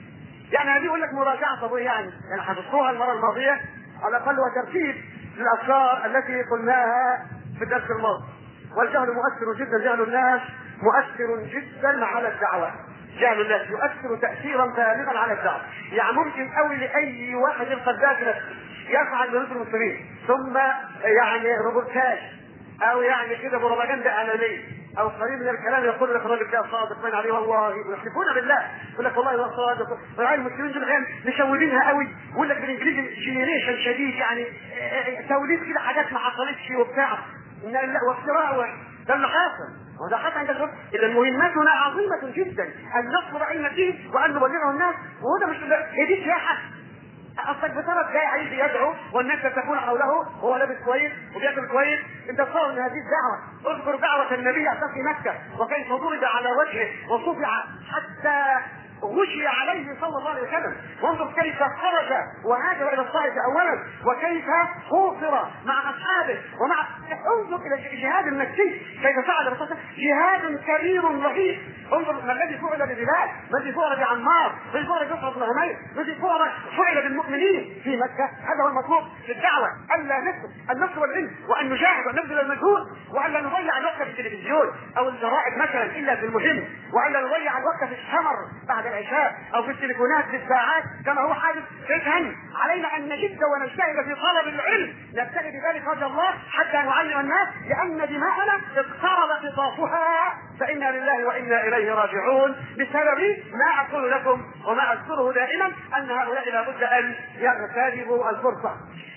يعني هذه يقول لك مراجعه طبيعيه، يعني يعني حفظتوها المره الماضيه على الاقل، وترتيب للافكار التي قلناها في الدرس الماضي. والجهل مؤثر جدا، جهل الناس مؤثر جدا على الدعوه. جهل الناس يؤثر تاثيرا بالغا على الدعوه. يعني ممكن قوي لاي واحد القذاف نفسه يفعل ضد المسلمين ثم يعني روبورتاج او يعني كده بروباجندا اعلاميه او قريب من الكلام، يقول لك الراجل ده صادق من عليه والله، يحلفون بالله، يقول لك والله هو صادق. والعيال المسلمين دول الان مشودينها قوي، يقول لك بالانجليزي جينيريشن شديد، يعني توليد كده حاجات ما حصلتش وبتاع وافتراء. ده اللي حاصل، وده حصل عند الشرطه. اذا مهمتنا عظيمه جدا ان نصبر علم الدين وان نبلغه الناس، وهذا مش هي دي سياحه. اصلك بطرف جاي عايز يدعو والناس تكون حوله وهو لابس كويس وبياكل كويس، انت تصور ان هذه الدعوه، اذكر دعوه النبي في مكه وكيف ضرب على وجهه وصفع حتى غشي عليه صلى الله عليه وسلم، وانظر كيف خرج وهاجر الى الطائف اولا وكيف حوصر مع اصحابه ومع انظر الى الجهاد المكي كيف فعل الرسول، جهاد كبير رهيب. انظر ما الذي فعل ببلال، ما الذي فعل بعمار، ما الذي فعل بمصعب بن عمير، ما الذي فعل فعل بالمؤمنين في مكه. هذا هو المطلوب في الدعوه، الا نكتب النصر والعلم وان نجاهد ونبذل المجهود، والا نضيع الوقت في التلفزيون او الجرائد مثلا الا في المهم، والا نضيع الوقت في السمر بعد العشاء او في التليفونات بالساعات كما هو حادث. اذا علينا ان نجد ونجتهد في طلب العلم، نبتغي بذلك وجه الله حتى نعلم الناس، لان دماءنا اقترب قطافها، فانا لله وانا اليه راجعون، بسبب ما اقول لكم وما اذكره دائما ان هؤلاء لابد ان يغتنموا الفرصه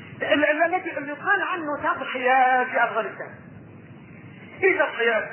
التي اللي قال عنه تضحيات في افغانستان. ايه تضحيات؟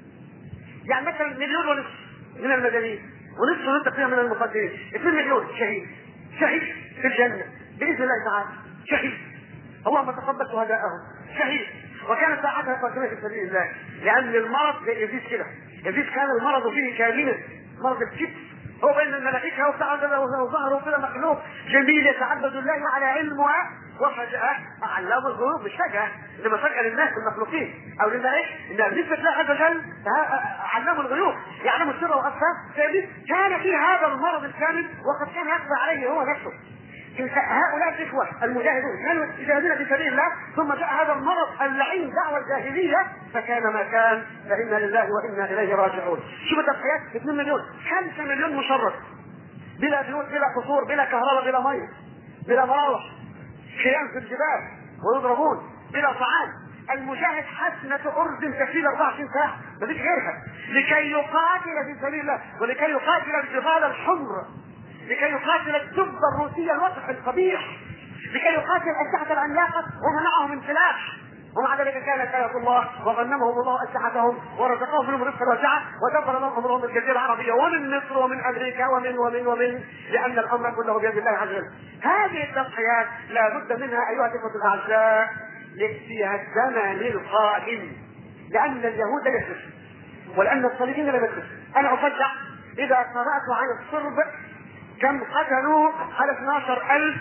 يعني مثلا مليون ونصف من المدنيين ونصف ونصف فيها من المقدمين، اثنين مليون شهيد، شهيد في الجنه باذن الله تعالى، شهيد اللهم تقبل شهداءهم، شهيد. وكانت ساعتها قدمه في سبيل الله، لان المرض زي ابليس كده، ابليس كان المرض فيه كاملا، مرض الكبس، هو بين الملائكه وتعالى وظهره كده مخلوق جميل يتعبد الله على علمه، وفجأة علام الغيوب، مش فجأة لما فجأة للناس المخلوقين او لله ايه؟ ان ابليس الله عز وجل علام الغيوب يعلم السر واخفى، فابليس كان في هذا المرض الكامل وقد كان يخفى عليه هو نفسه. هؤلاء الاخوه المجاهدون كانوا يجاهدون في سبيل الله، ثم جاء هذا المرض اللعين دعوه الجاهليه فكان ما كان، فانا لله وانا اليه راجعون. شوف التضحيات، اثنين مليون، خمسة مليون مشرد بلا بيوت بلا قصور بلا كهرباء بلا ميه بلا مراوح، خيام في الجبال ويضربون بلا طعام. المجاهد حسنة أرز تكفيه أربعة وعشرين ساعة مفيش غيرها لكي يقاتل في سبيل الله، ولكي يقاتل الجبال الحمر، لكي يقاتل الدب الروسية الوسخ القبيح، لكي يقاتل الأسلحة العملاقة ومنعهم من سلاح. ومع ذلك كانت آية الله وغنمهم الله أسلحتهم ورزقهم منهم رزقا واسعا ودبر لهم أمرهم من الجزيرة العربية ومن مصر ومن أمريكا ومن ومن ومن لأن الأمر كله بيد الله عز وجل. هذه التضحيات لا بد منها أيها الإخوة الأعزاء في الزمن القائم، لأن اليهود لا يسلمون ولأن الصليبيين لا يسلمون. أنا أفجع إذا قرأت عن الصرب كم قتلوا على اثناشر ألف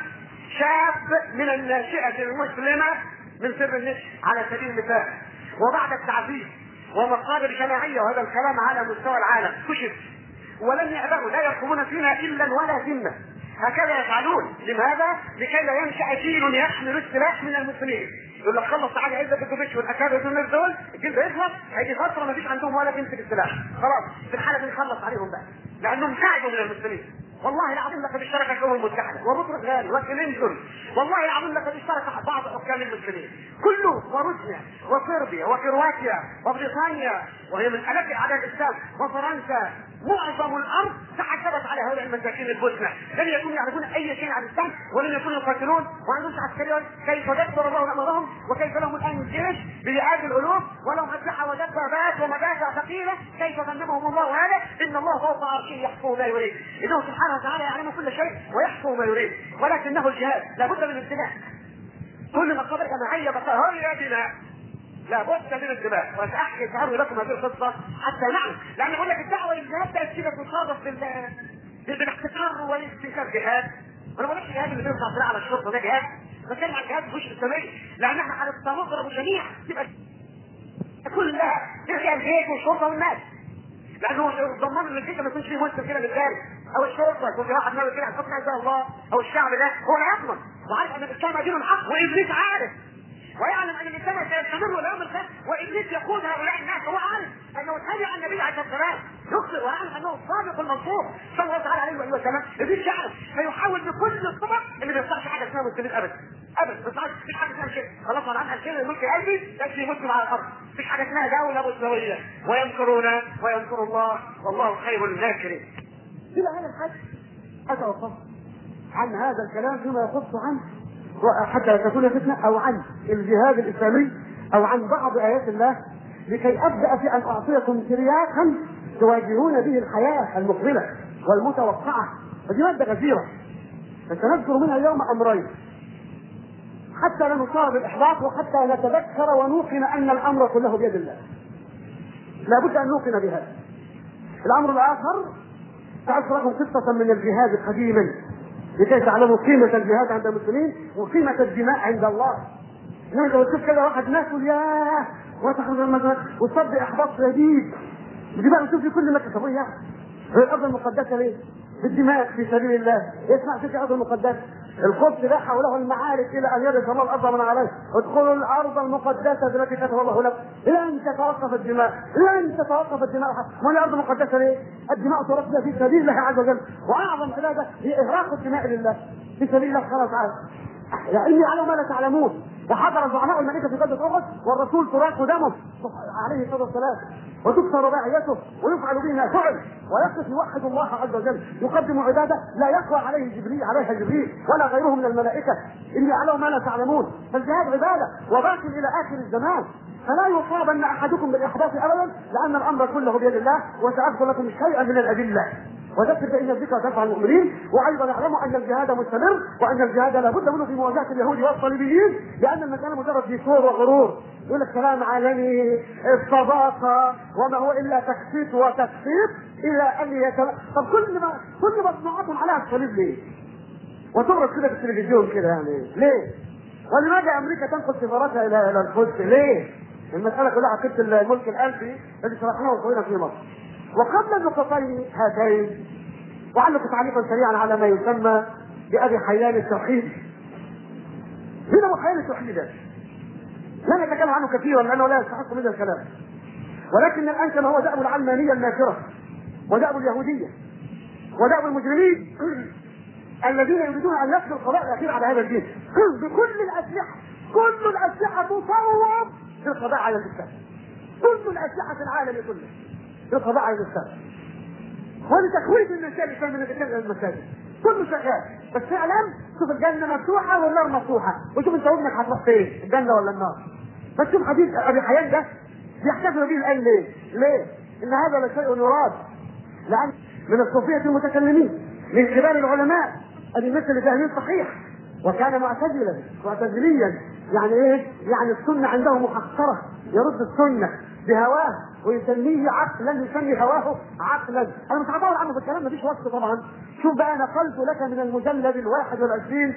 شاب من الناشئة المسلمة من سر النشء على سبيل المثال، وبعد التعذيب ومقابر جماعية، وهذا الكلام على مستوى العالم كشف، ولم يأبهوا لا يرقبون فينا إلا ولا ذمة. هكذا يفعلون. لماذا؟ لكي لا ينشأ جيل يحمل السلاح من المسلمين. يقول لك خلص تعالى عزة الكوفيتش والأكابر دول دول الجيل ده يخلص، هيجي فترة ما فيش عندهم ولا تمسك السلاح، خلاص في الحالة دي نخلص عليهم بقى، لأنهم ساعدوا من المسلمين. والله العظيم لقد اشترك الامم المتحده وبطرس غالي وكلينتون، والله العظيم لقد اشترك بعض حكام المسلمين كله، وروسيا وصربيا وكرواتيا وبريطانيا وهي من الف اعداء الاسلام وفرنسا، معظم الارض تحسبت على هؤلاء المساكين البوسنه، لم يكونوا يعرفون اي شيء عن الاسلام ولم يكونوا يقاتلون وعندهم عسكريون. كيف دبر الله امرهم وكيف لهم الان جيش بمئات الالوف ولهم اسلحه ودبابات ومدافع ثقيله، كيف غنمهم الله هذا؟ ان الله فوق عرشه يحكم ما يريد، انه سبحانه وتعالى يعلم كل شيء ويحكم ما يريد، ولكنه الجهاد لابد من الدماء. كل مقابر جماعيه بقى هي دماء، لابد من الدماء. وساحكي سأروي لكم هذه القصه حتى نعلم، لان يقول لك الدعوه للجهاد ده كده تصادف بال بالاحتكار والاستنكار جهاد. وانا ما بقولش الجهاد اللي بيرفع سلاح على الشرطه ده جهاد، بتكلم عن جهاد مش السماوي، لان احنا هنضرب جميعا تبقى كلها ترجع الجيش والشرطه والناس، لانه ضمان ان الجيش ما يكونش فيه مسلم كده بالذات او الشرطه يكون في واحد ناوي كده هيحط عز الله او الشعب ده هو لا يضمن، وعارف ان الاسلام دين الحق، وابليس عارف ويعلم ان الاسلام سيستمر الى يوم القيامه، وابليس يقود هؤلاء الناس، هو عارف انه تبع النبي عليه الصلاه والسلام يخطئ، ويعلم انه الصادق المنصور صلى الله تعالى عليه وسلم. ابليس يعرف فيحاول بكل الطرق اللي ما يصلحش حاجه اسمها مسلمين ابدا ابدا، ما يصلحش مفيش حاجه اسمها كده، خلاص انا عنها الكلمه الملك قلبي تكفي مسلم على الارض، مفيش حاجه اسمها دوله مسلميه، ويمكرون ويمكر الله والله خير الماكرين. الى هذا الحد اتوقف عن هذا الكلام فيما يخص عنه حتى لا تكون فتنه، او عن الجهاد الاسلامي، او عن بعض ايات الله، لكي ابدا في ان اعطيكم ترياقا تواجهون به الحياه المقبله والمتوقعه. ودي ماده كثيره، فسنذكر منها اليوم امرين حتى لا نصاب بالاحباط، وحتى نتذكر ونوقن ان الامر كله بيد الله. لابد ان نوقن بهذا. الامر الاخر ساذكر لكم قصه من الجهاد قديما لكي تعلموا قيمه الجهاد عند المسلمين وقيمه الدماء عند الله. انما لو تشوف كده واحد ناس يقول ياه وتخرج المدرسه وتصدق احباط شديد، دي بقى نشوف في كل مكان. طب ايه هي الارض المقدسه ليه؟ بالدماء في سبيل الله. اسمع في الارض المقدسه القدس ده حوله المعارك الى ان يرث الله الارض من عليه. ادخلوا الارض المقدسه التي كتب الله لكم لن تتوقف الدماء، لن تتوقف الدماء. ما الارض المقدسه ليه؟ الدماء تركنا في سبيل الله عز وجل، واعظم عباده هي اغراق الدماء لله في سبيل الله سبحانه وتعالى. يعني على ما لا تعلمون، وحضر زعماء الملائكه في غزوه احد والرسول تراق دمه عليه الصلاه والسلام وتكسر باعيته ويفعل به ما فعل، ويقف يوحد الله عز وجل، يقدم عباده لا يقوى عليه جبريل عليها جبريل ولا غيره من الملائكه، اني على ما لا تعلمون. فالجهاد عباده وباق الى اخر الزمان، فلا يصابن احدكم بالاحباط ابدا، لان الامر كله بيد الله. وساذكر لكم شيئا من الادله وذكر فإن الذكر تنفع المؤمنين. وايضا اعلموا ان الجهاد مستمر، وان الجهاد لابد منه في مواجهه اليهود والصليبيين، لان المساله مجرد ديكور وغرور. يقول لك كلام عالمي الصداقه وما هو الا تخطيط وتخطيط الى ان يتم. طب كل ما كل مصنوعاتهم عليها الصليب ليه؟ وتغرق كده في التلفزيون كده يعني ليه؟ ولماذا امريكا تنقل سفارتها الى الى القدس ليه؟ المساله كلها عقيده الملك الالفي الذي شرحناه وقلنا في مصر. وقبل النقطتين هاتين وعلق تعليقا سريعا على ما يسمى بأبي حيان التوحيد. هنا أبو حيان التوحيد لا نتكلم عنه كثيرا لأنه لا يستحق منه الكلام، ولكن الآن كما هو دأب العلمانية النافرة ودأب اليهودية ودأب المجرمين الذين يريدون أن يفصلوا القضاء الأخير على هذا الدين بكل الأسلحة. كل الأسلحة تصوب في القضاء على الإسلام، كل الأسلحة في العالم كله في القضاء على الإسلام ولتخويف النساء الإسلام من المساجد. كله شغال، بس فعلا شوف الجنة مفتوحة والنار مفتوحة، وشوف انت ابنك هتروح فين، الجنة ولا النار. بس شوف حديث أبي حيان ده يحتفل به الآن ليه؟ ليه؟ إن هذا لشيء يراد، لأن من الصوفية المتكلمين من كبار العلماء أبي مثل فهمين صحيح، وكان معتزلا معتزليا. يعني ايه؟ يعني السنة عنده محقرة، يرد السنة بهواه ويسميه عقلا، يسمي هواه عقلا. انا مش هطول عنه في الكلام مفيش وقت طبعا. شوف بقى نقلت لك من المجلد الواحد والعشرين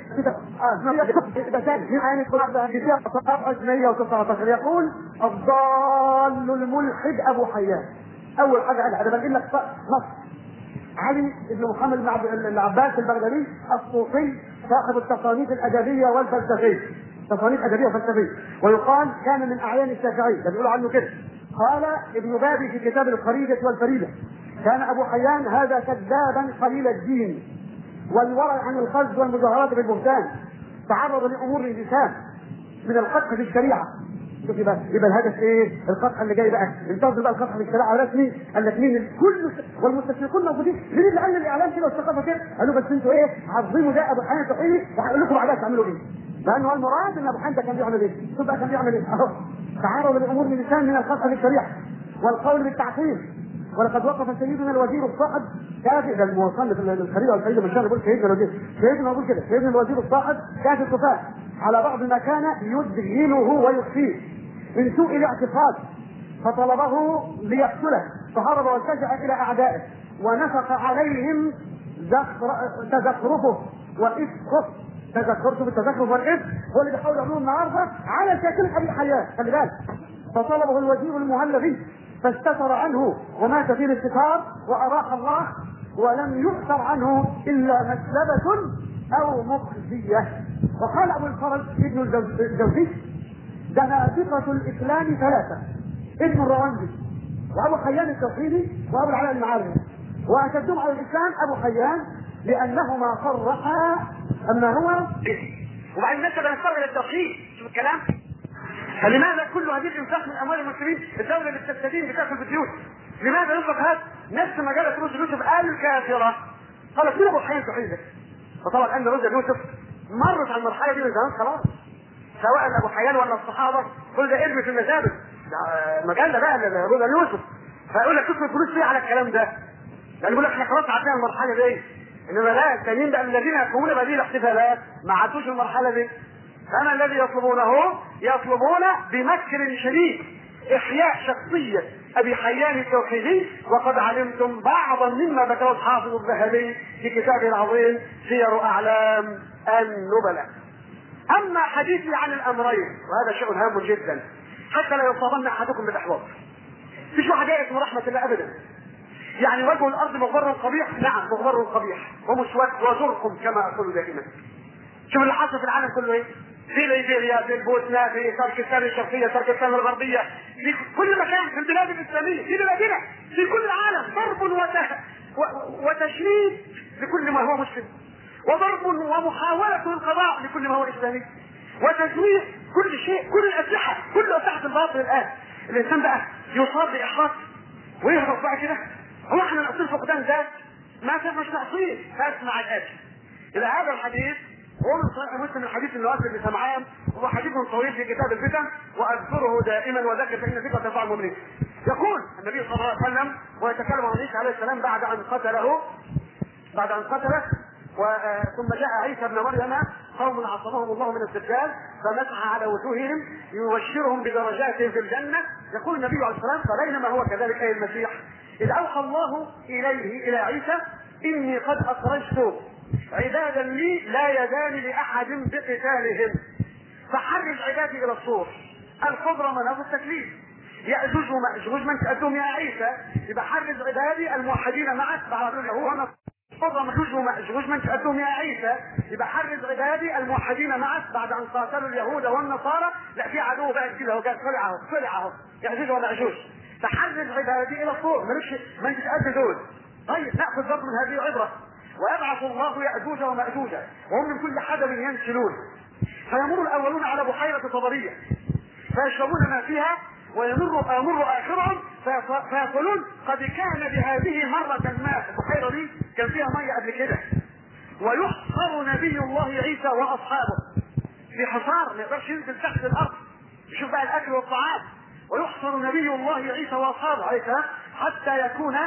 مية وتسعة عشر يقول الضال الملحد ابو حيان. اول حاجه قالها انا بنقل لك نص علي بن محمد بن العباس البغدادي الصوفي صاحب التصانيف الادبيه والفلسفيه، تصانيف ادبيه وفلسفيه، ويقال كان من اعيان الشافعيه، ده بيقولوا عنه كده. قال ابن بابي في كتاب الخريجة والفريدة كان ابو حيان هذا كذابا قليل الدين والورع عن القصد والمظاهرات بالبهتان، تعرض لامور الانسان من القدح في الشريعه. شوف يبقى يبقى الهدف ايه؟ القدح اللي جاي بقى انتظر بقى القدح في الشريعه الرسمي. قال لك مين كل والمستشرقون موجودين، مين اللي قال الاعلام كده والثقافه كده؟ قالوا بس انتوا ايه عظموا ده ابو حيان التوحيدي وهقول لكم بعدها تعملوا ايه؟ لانه المراد ان ابو حيان ده كان بيعمل ايه؟ شوف بقى كان بيعمل ايه؟ اهو تعرض لامور الانسان من القدح في الشريعه والقول بالتعقيد. ولقد وقف سيدنا الوزير الصاعد كافي، ده المصنف الخريجه والخريجه من شهر يقول سيدنا الوزير، سيدنا يقول كده سيدنا الوزير الصاعد كافي الكفاء على بعض ما كان يدهنه ويخفيه من سوء الاعتقاد، فطلبه ليقتله فهرب والتجأ الى اعدائه ونفق عليهم تزخرفه وافقه. تذكرته بالتزخرف والافق هو اللي بيحاول يعملوه النهارده على شاكله ابي حيان، خلي بالك. فطلبه الوزير المهلبي فاستتر عنه ومات في الاستتار واراح الله ولم يؤثر عنه إلا مسلبة أو مخزية. وقال أبو الفرج ابن الجوزي: دنادقة الإسلام ثلاثة: ابن الروندي، وأبو حيان التوحيدي، وأبو العلاء المعاري. وأشدهم على الإسلام أبو حيان لأنهما صرحا أما هو. وبعدين الناس بنستغرب التوحيد، شوف الكلام. فلماذا كل هذه الانفاق من اموال المسلمين؟ الدوله اللي بتستدين بتاكل بالديون، لماذا ينفق هذا؟ نفس ما قالت روز يوسف الكافره، قالت مين ابو حيان توحيدك؟ فطبعا ان روز يوسف مرت على المرحله دي من زمان خلاص، سواء ابو حيان ولا الصحابه كل ده ارمي في المزابل، مجله بقى لروز يوسف. فيقول لك تصرف فلوس ليه على الكلام ده؟ لان يقول لك احنا خلاص عدينا المرحله دي، انما لا، الثانيين بقى الذين يقومون بهذه الاحتفالات ما عدوش المرحله دي. فأنا الذي يطلبونه يطلبون بمكر شديد إحياء شخصية أبي حيان التوحيدي، وقد علمتم بعضا مما ذكره الحافظ الذهبي في كتابه العظيم سير أعلام النبلاء. أما حديثي عن الأمرين، وهذا شيء هام جدا حتى لا يصابن أحدكم بالإحباط. مفيش واحد اسمه رحمة الله أبدا. يعني وجه الأرض مغبر قبيح، نعم مغبر قبيح ومسود وزركم كما أقول دائما. شوف اللي حصل في العالم كله ايه؟ في ليبيريا، في البوسنة، في تركستان الشرقية، تركستان الغربية، في كل مكان في البلاد الإسلامية، في بلادنا، في كل العالم ضرب وت... و... وتشريد لكل ما هو مسلم، وضرب ومحاولة القضاء لكل ما هو إسلامي، وتزوير كل شيء، كل الأسلحة، كل أسلحة الباطل الآن. الإنسان بقى يصاب بإحباط ويهرب بقى كده. هو احنا نقصين فقدان ذات؟ ما في مش نقصين. فاسمع الآتي. إلى هذا الحديث هو من صحيح مسلم الحديث الواقع بن سمعان، وهو حديث طويل في كتاب الفتن واذكره دائما وذكر فان ثقه تنفع المؤمنين. يقول النبي صلى الله عليه وسلم ويتكلم عن عيسى عليه السلام بعد ان قتله بعد ان قتله ثم جاء عيسى ابن مريم قوم عصمهم الله من الدجال فمسح على وجوههم يبشرهم بدرجاتهم في الجنه. يقول النبي عليه السلام: فبينما هو كذلك اي المسيح اذ اوحى الله اليه الى عيسى: اني قد اخرجت عبادا لي لا يدان لاحد بقتالهم فحرج عبادي الى الصور. القدرة مناط التكليف. يأجوج ومأجوج من تأدهم يا عيسى، يبقى حرج عبادي الموحدين معك بعد هو انا قدرة مأجوج ومأجوج من تأدهم يا عيسى، يبقى حرج عبادي الموحدين معك بعد ان قاتلوا اليهود والنصارى. لا في عدو بقى كده هو قال طلع اهو طلع اهو يأجوج ومأجوج، فحرج عبادي الى الصور مالكش من تتأدى دول. طيب نأخذ برضه من هذه العبرة: ويبعث الله يأجوج ومأجوج وهم من كل حدب ينسلون فيمر الاولون على بحيرة طبرية فيشربون ما فيها ويمر امر اخرهم فيقولون: قد كان بهذه مرة ما. البحيرة دي كان فيها مية قبل كده. ويحصر نبي الله عيسى واصحابه في حصار ما يقدرش ينزل تحت الارض يشوف بقى الاكل والطعام. ويحصر نبي الله عيسى واصحابه عليه السلام حتى يكون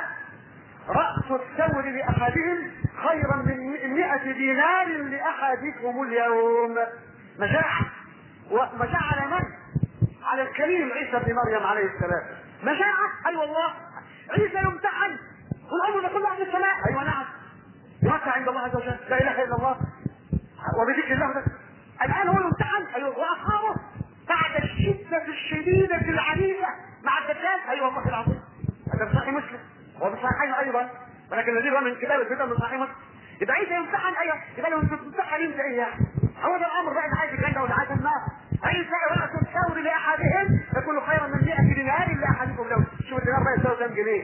رأس الثور لأحدهم خيرا من مئة دينار لأحدكم اليوم. مجاعة ومجاعة على من؟ على الكريم عيسى بن مريم عليه السلام. مجاعة أي أيوة والله. عيسى يمتحن والأمر ده كله عند السماء. أيوة نعم يمتحن عند الله عز وجل لا إله إلا الله وبذكر الله ده. الآن هو يمتحن أيوة وأصحابه بعد الشدة الشديدة العنيفة مع الدجال. أيوة والله العظيم. هذا صحيح مسلم وبصحيحين ايضا، ولكن الذي هو من كتاب الفتن من صحيح مسلم. يبقى عيسى يمتحن ايوه، يبقى لو تمتحن انت ايه يعني؟ هو ده الامر بقى اللي عايز الجنه ولا عايز النار. عيسى رأس الثور لاحدهم يكون خيرا من مئة دينار لاحدكم لو. شوف الدينار بقى يساوي كام جنيه.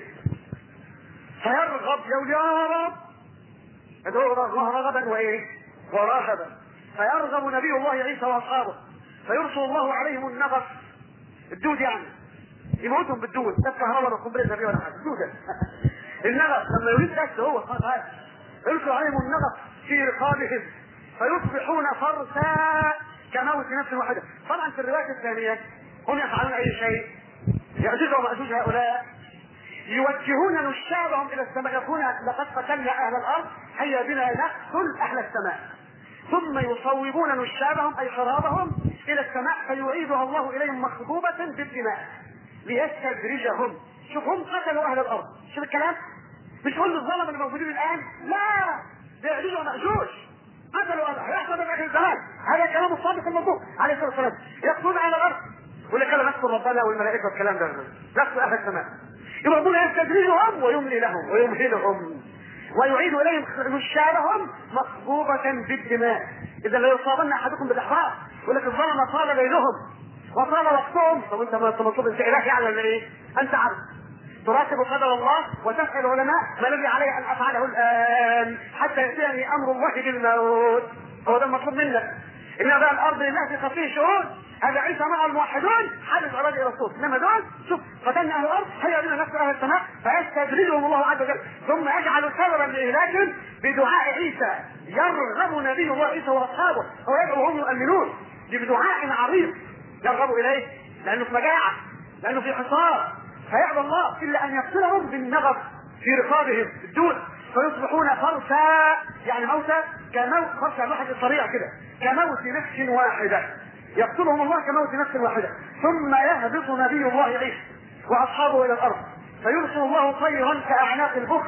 فيرغب يقول يا رب ادعو الله رغبا وايه؟ ورهبا. فيرغب نبي الله عيسى واصحابه فيرسل الله عليهم النغف، الدود يعني يموتهم بالدود، ده الكهرباء ولا القنبله ولا حاجه، دوده. النغف لما يريد بس هو خلاص هذا يلقي عليهم النغف في رقابهم فيصبحون فرسا كموت نفس واحده. طبعا في الروايه الثانيه هم يفعلون اي شيء. يأجوج ومأجوج هؤلاء يوجهون نشابهم الى السماء، يقولون لقد قتلنا اهل الارض هيا بنا نقتل اهل السماء، ثم يصوبون نشابهم اي خرابهم الى السماء فيعيدها الله اليهم مخضوبة بالدماء ليستدرجهم. شوف هم قتلوا اهل الارض، شوف الكلام مش كل الظلم اللي موجودين الان، لا ده يأجوج ومأجوج قتلوا اهل هيحصل في اخر الزمان. هذا كلام الصادق المصدوق عليه الصلاه والسلام. يقتلون اهل الارض ولا كلام نقتل ربنا والملائكه والكلام ده، نقتل اهل السماء. يبقى ربنا يستدرجهم ويملي لهم ويمهلهم. ويعيد اليهم رشابهم مصبوبه بالدماء. اذا لا يصابن احدكم بالاحراق. يقول لك الظلمه طال ليلهم وطال وقتهم. طب انت ما مطلوب انت اله يعني ولا ايه؟ انت عبد تراقب قدر الله وتسال العلماء ما الذي علي ان افعله الان حتى ياتيني امر الله بالموت. هو ده المطلوب منك. ان بقى الارض لله في خفيه شهود. هذا عيسى مع الموحدون حدث عباد الرسول. انما دول شوف قتلنا اهل الارض هيا بنا نفس اهل السماء فيستدرجهم الله عز وجل ثم يجعل سببا لاهلاكهم بدعاء عيسى. يرغب نبي الله عيسى واصحابه ويدعو هم يؤمنون بدعاء عريض يرغبوا اليه لانه في مجاعه لانه في حصار فيأبى الله الا ان يقتلهم بالنغب في رقابهم الدود فيصبحون فرسا يعني موتى كموت فرسا الواحد الطريق كده كموت نفس واحده يقتلهم الله كموت نفس واحده ثم يهبط نبي الله عيسى واصحابه الى الارض فيرسل الله طيرا كاعناق البخت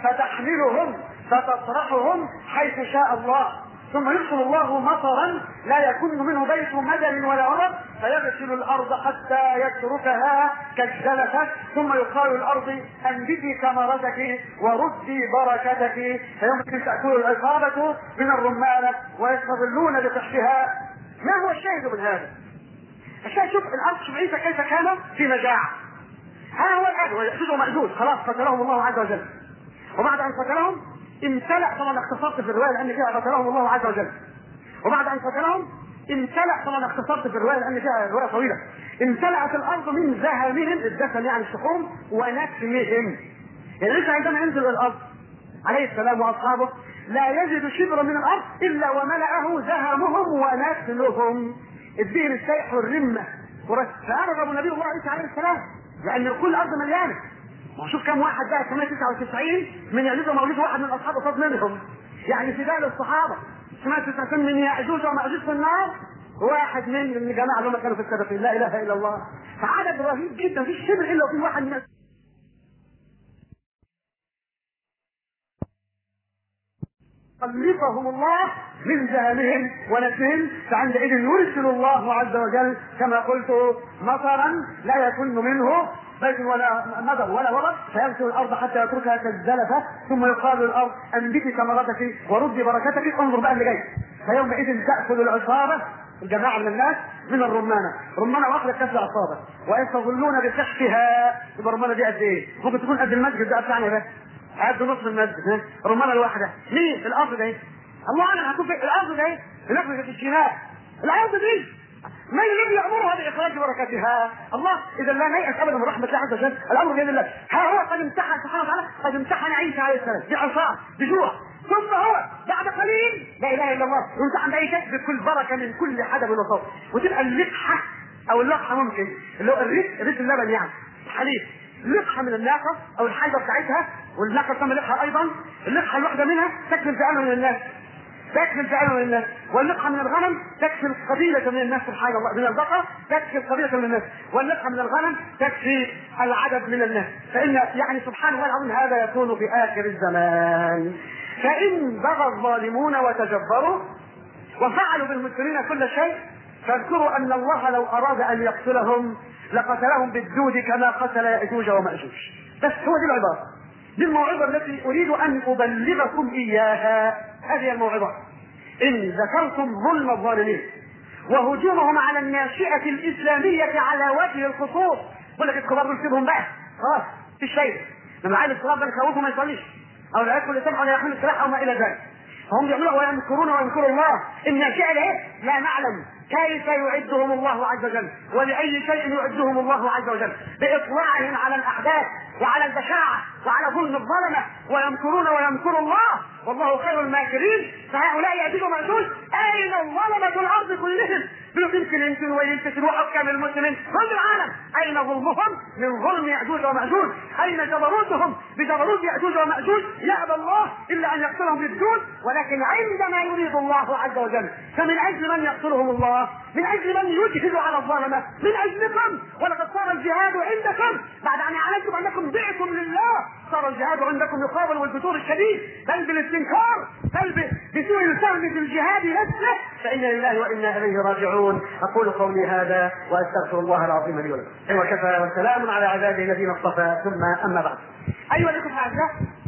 فتحملهم فتطرحهم حيث شاء الله ثم يرسل الله مطرا لا يكون منه بيت مدر ولا ورد فيغسل الارض حتى يتركها كالزلفه ثم يقال الارض انبتي ثمرتك وردي بركتك فيمكن تاكل العصابه من الرمانه ويستظلون بقشها. ما هو الشاهد من هذا؟ الشاهد شوف الارض شوف عيسى كيف كان في مجاعه. ها هو الان ويأجوج ومأجوج خلاص قتلهم الله عز وجل وبعد ان قتلهم امتلأ طبعا اختصرت في الروايه لان فيها قتلهم الله عز وجل وبعد ان قتلهم امتلأ طبعا اختصرت في الروايه لان فيها روايه طويله امتلأت الارض من زهمهم الدفن يعني الشحوم ونسمهم. يعني لسه عندما ينزل الارض عليه السلام واصحابه لا يجد شبرا من الارض الا وملأه زهمهم ونسلهم الدين السيح والرمه فأرغب نبي الله عيسى عليه السلام لان كل الارض مليانه. ما شوف كم واحد بقى ثمانية وتسعة وتسعين من يعجوز ومأجوج واحد من اصحاب صوت منهم يعني فداء للصحابه ثمانية وتسعين من يعجوج ومأجوج في النار واحد من الجماعه اللي هم كانوا في السابقين لا اله الا الله. فعدد رهيب جدا مفيش شبر الا وفي واحد من خلفهم الله من زهمهم ونسلهم فعندئذ يرسل الله عز وجل كما قلت مطرا لا يكون منه بيت ولا مدر ولا ورد فيغسل الارض حتى يتركها كالزلفه ثم يقال للارض انبتي ثمرتك وردي بركتك. انظر بقى اللي جاي فيومئذ تاكل العصابه الجماعه من الناس من الرمانه رمانه واحده كسر عصابه ويستظلون بكشفها. يبقى الرمانه دي قد ايه؟ ممكن تكون قد المسجد ده بتاعنا ده قد نصف المسجد رمانه الواحده. مين في الارض ده؟ الله اعلم هتكون في الارض ده هناك في الشمال الارض دي من الذي يأمرها بإخراج بركاتها؟ الله. إذا لا نيأس أبدا من رحمة الله عز وجل الأمر بيد الله. ها هو قد امتحن سبحانه وتعالى قد امتحن عيسى عليه السلام بعصا بجوع ثم هو بعد قليل لا إله إلا الله يمتحن بأي شيء بكل بركة من كل حدب وصوت وتبقى اللقحة أو اللقحة ممكن اللي هو الريق ريق اللبن يعني الحليب لقحة من الناقة أو الحلبة بتاعتها والناقة تسمى لقحة أيضا اللقحة الواحدة منها تكفي الزعامة من الناس تكفي الزعامة من الناس واللقحة من الغنم تكفي القبيلة من الناس سبحان الله من البقر تكفي القبيلة من الناس واللقحة من الغنم تكفي العدد من الناس. فإن يعني سبحان الله العظيم هذا يكون في آخر الزمان. فإن بغى الظالمون وتجبروا وفعلوا بالمسلمين كل شيء فاذكروا أن الله لو أراد أن يقتلهم لقتلهم بالدود كما قتل يأجوج ومأجوج. بس هو دي العبارة دي الموعظة التي أريد أن أبلغكم إياها. هذه الموعظة إن ذكرتم ظلم الظالمين وهجومهم على الناشئة الإسلامية على وجه الخصوص يقول لك الكبار دول سيبهم بقى خلاص في شيء لما عايز الصلاة ده نخوفه ما يصليش أو لا يدخل السمع ولا يحمل السلاح أو ما إلى ذلك فهم يعملون ويمكرون ويمكر الله. الناشئة ده لا نعلم كيف يعدهم الله عز وجل ولأي شيء يعدهم الله عز وجل بإطلاعهم على الأحداث وعلى البشاعة وعلى ظلم الظلمة ويمكرون ويمكر الله والله خير الماكرين. فهؤلاء يأتيك ومأجوج أين ظلمة الأرض كلهم يمكن يمكن ويمكن وحكام المسلمين كل العالم أين ظلمهم من ظلم يأجوج ومأجوج؟ أين جبروتهم بجبروت يأجوج ومأجوج؟ يأبى الله إلا أن يقتلهم بالدون ولكن عندما يريد الله عز وجل فمن أجل من يقتلهم الله من أجل من يجهز على الظلمة من أجلكم ولقد صار الجهاد عندكم بعد أن أعلنتم أنكم بعتم لله صار الجهاد عندكم يقابل والفتور الشديد بل بالاستنكار بل بسوء الفهم في الجهاد نفسه. فإنا لله وإنا إليه راجعون. أقول قولي هذا وأستغفر الله العظيم لي ولكم وكفى وسلام على عباده الذين اصطفى ثم أما بعد. أيها الأخوة الأعزاء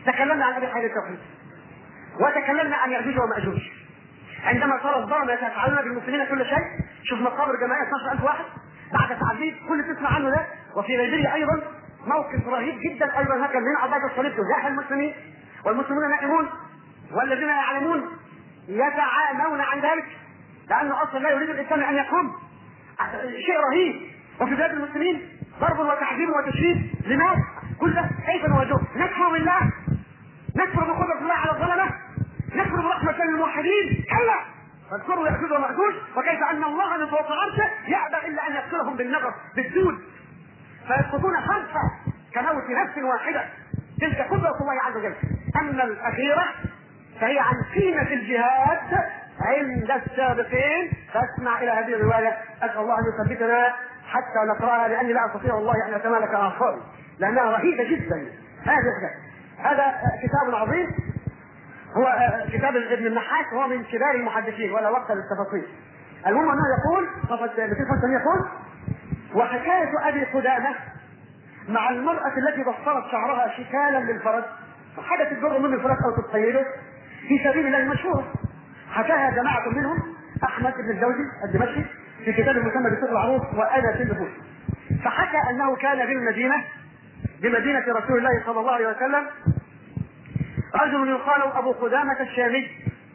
تكلمنا عن ابي حيل التوحيد، وتكلمنا عن يأجوج ومأجوج عندما صار الظلمة يتفاعلون بالمسلمين كل شيء. شوف مقابر جماعية اثناشر ألف واحد بعد تعذيب كل تسمع عنه ده. وفي نيجيريا ايضا موقف رهيب جدا ايضا هكذا من عباد الصليب تزاح المسلمين والمسلمون نائمون والذين يعلمون يتعامون عن ذلك، لانه اصلا لا يريد الاسلام ان يقوم. شيء رهيب. وفي بلاد المسلمين ضرب وتعذيب وتشريد. لماذا؟ كل ده كيف نواجهه؟ نكفر بالله؟ نكفر بقدرة الله على الظلمة؟ نكفر برحمة الموحدين؟ كلا. فاذكروا يأجوج ومأجوج وكيف ان الله من فوق عرشه يأبى الا ان يقتلهم بالنظر بالدود، فيسقطون خمسة كموت نفس واحدة. تلك قدرة الله عز وجل. اما الاخيرة فهي عن قيمة الجهاد عند السابقين. فاسمع الى هذه الرواية، اسأل الله ان يثبتنا حتى نقرأها، لاني لا استطيع والله ان اتمالك اعصابي لانها رهيبة جدا. هذا هذا كتاب عظيم، هو كتاب ابن النحاس، هو من كبار المحدثين ولا وقت للتفاصيل. المهم انه يقول فقد يقول وحكاية ابي قدامة مع المرأة التي بصرت شعرها شكالا للفرج وحدث الضر من الفرج او تتخيله في سبيل الله المشهور. حكاها جماعة منهم احمد بن الجوزي الدمشقي في كتاب المسمى بسر العروض وانا في النفوس. فحكى انه كان بالمدينة بمدينة رسول الله صلى الله عليه وسلم رجل يقال ابو قدامة الشامي،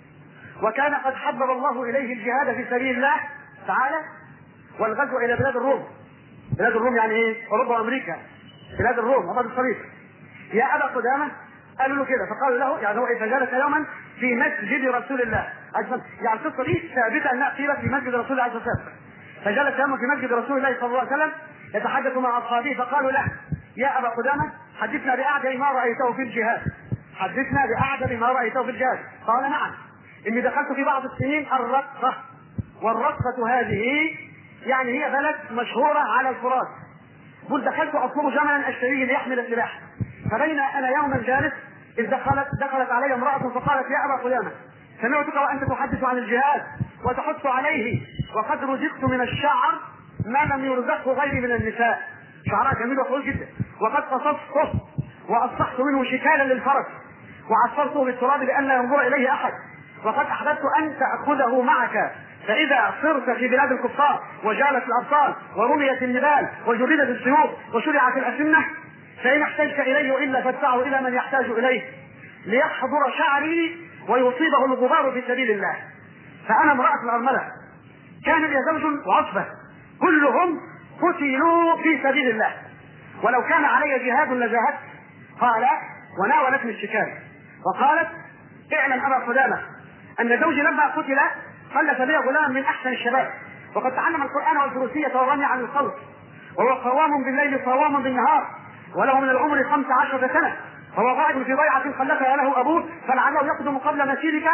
وكان قد حبب الله اليه الجهاد في سبيل الله تعالى والغزو الى بلاد الروم. بلاد الروم يعني ايه؟ اوروبا وامريكا. بلاد الروم عباد الصليب. يا ابا قدامة قالوا له كده، فقالوا له يعني هو فجلس يوما في مسجد رسول الله. يعني القصه دي ثابته انها قيلت في مسجد رسول الله عليه الصلاه والسلام. فجلس يوما في مسجد رسول الله صلى الله عليه وسلم يتحدث مع اصحابه، فقالوا له يا ابا قدامة حدثنا باعجب ما رايته في الجهاد. حدثنا باعجب ما رايته في الجهاد. قال نعم، اني دخلت في بعض السنين الرقة، والرقة هذه يعني هي بلد مشهورة على الفرات. قل دخلت اطلب جملا اشتريه ليحمل السلاح، فبين انا يوما جالس اذ دخلت دخلت علي امرأة فقالت يا ابا قدامة سمعتك وانت تحدث عن الجهاد وتحث عليه، وقد رزقت من الشعر ما لم يرزقه غيري من النساء. شعرها جميل وقوي جدا، وقد قصصته واصلحت منه شكالا للفرس وعصرته بالتراب لان لا ينظر اليه احد، وقد احببت ان تاخذه معك، فاذا صرت في بلاد الكفار وجالت الابطال ورميت النبال وجردت السيوف وشرعت الاسنه فان احتجت اليه الا فادفعه الى من يحتاج اليه ليحضر شعري ويصيبه الغبار في سبيل الله. فانا امراه الارمله كان لي زوج وعصبه كلهم قتلوا في سبيل الله، ولو كان علي جهاد لجاهدت. قال وناولتني الشكاية وقالت اعلم ابا قدامة ان زوجي لما قتل خلف بي غلام من احسن الشباب، وقد تعلم القرآن والفروسية والرمي عن الخوف، وهو قوام بالليل صوام بالنهار، وله من العمر خمس عشرة سنة، فهو قاعد في ضيعة خلفها له ابوه فلعله يقدم قبل مسيرك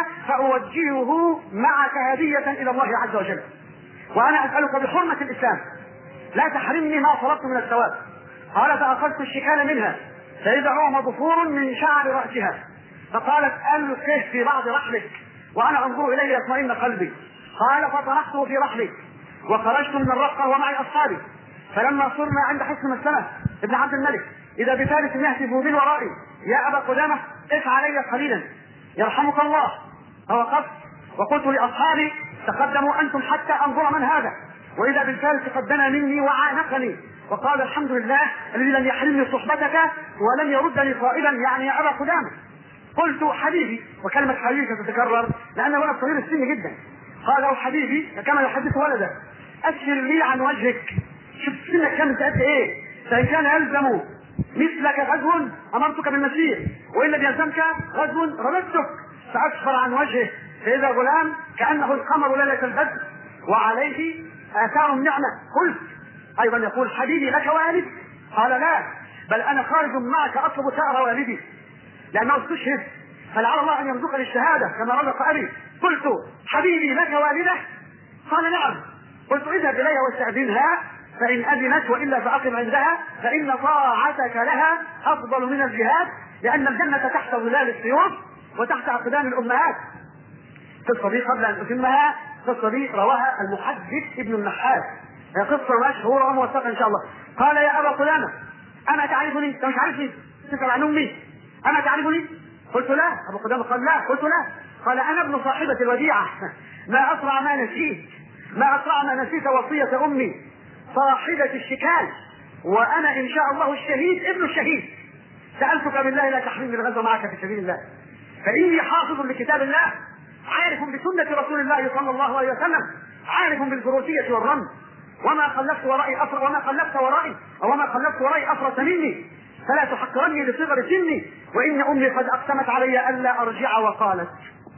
فاوجهه معك هدية الى الله عز وجل. وانا اسألك بحرمة الاسلام لا تحرمني ما طلبت من الثواب. قال فاخذت الشكال منها فاذا هو مضفور من شعر رأسها، فقالت القه في بعض رحلك وانا انظر اليه يطمئن قلبي. قال فطرحته في رحلي وخرجت من الرقة ومعي اصحابي، فلما صرنا عند حصن مسلمة ابن عبد الملك اذا بثالث يهتف من ورائي يا ابا قدامة اف علي قليلا يرحمك الله. فوقفت وقلت لاصحابي تقدموا انتم حتى انظر من هذا، واذا بالثالث قد دنا مني وعانقني وقال الحمد لله الذي لم يحرمني صحبتك ولم يردني قائلا يعني يا ابا قدامة. قلت حبيبي، وكلمة حبيبي تتكرر لانه ولد صغير السن جدا. قال له حبيبي كما يحدث ولده اسهر لي عن وجهك، شوف سنك كم قد ايه، فان كان يلزم مثلك غزو امرتك بالمسير وان لم يلزمك غزو رددتك. فاسفر عن وجهه فاذا غلام كانه القمر ليله البدر وعليه اثار النعمه. قلت ايضا يقول حبيبي لك والد؟ قال لا بل انا خارج معك اطلب ثأر والدي لانه استشهد فلعل الله ان يرزقني الشهاده كما رزق ابي. قلت حبيبي لك والده؟ قال نعم. قلت اذهب اليها واستأذنها فان اذنت والا فاقم عندها فان طاعتك لها افضل من الجهاد لان الجنه تحت ظلال السيوف وتحت اقدام الامهات. القصه دي قبل ان اتمها القصه دي رواها المحدث ابن النحاس، هي قصه مشهوره وموثقه ان شاء الله. قال يا ابا قدامة انا تعرفني؟ انت مش عارفني؟ تسأل عن امي؟ انا تعرفني؟ قلت لا. ابو قدامه قال لا. قلت لا. قال انا ابن صاحبة الوديعة، ما اسرع ما نسيت، ما اسرع ما نسيت وصية امي صاحبة الشكال، وانا ان شاء الله الشهيد ابن الشهيد. سألتك بالله لا تحرمني الغزو معك في سبيل الله، فاني حافظ لكتاب الله، عارف بسنة رسول الله صلى الله عليه وسلم، عارف بالفروسية والرمز، وما خلفت ورائي أفر وما خلفت ورائي أو وما خلفت ورائي أفرس مني، فلا تحقرني لصغر سني، وإن أمي قد أقسمت علي ألا أرجع. وقالت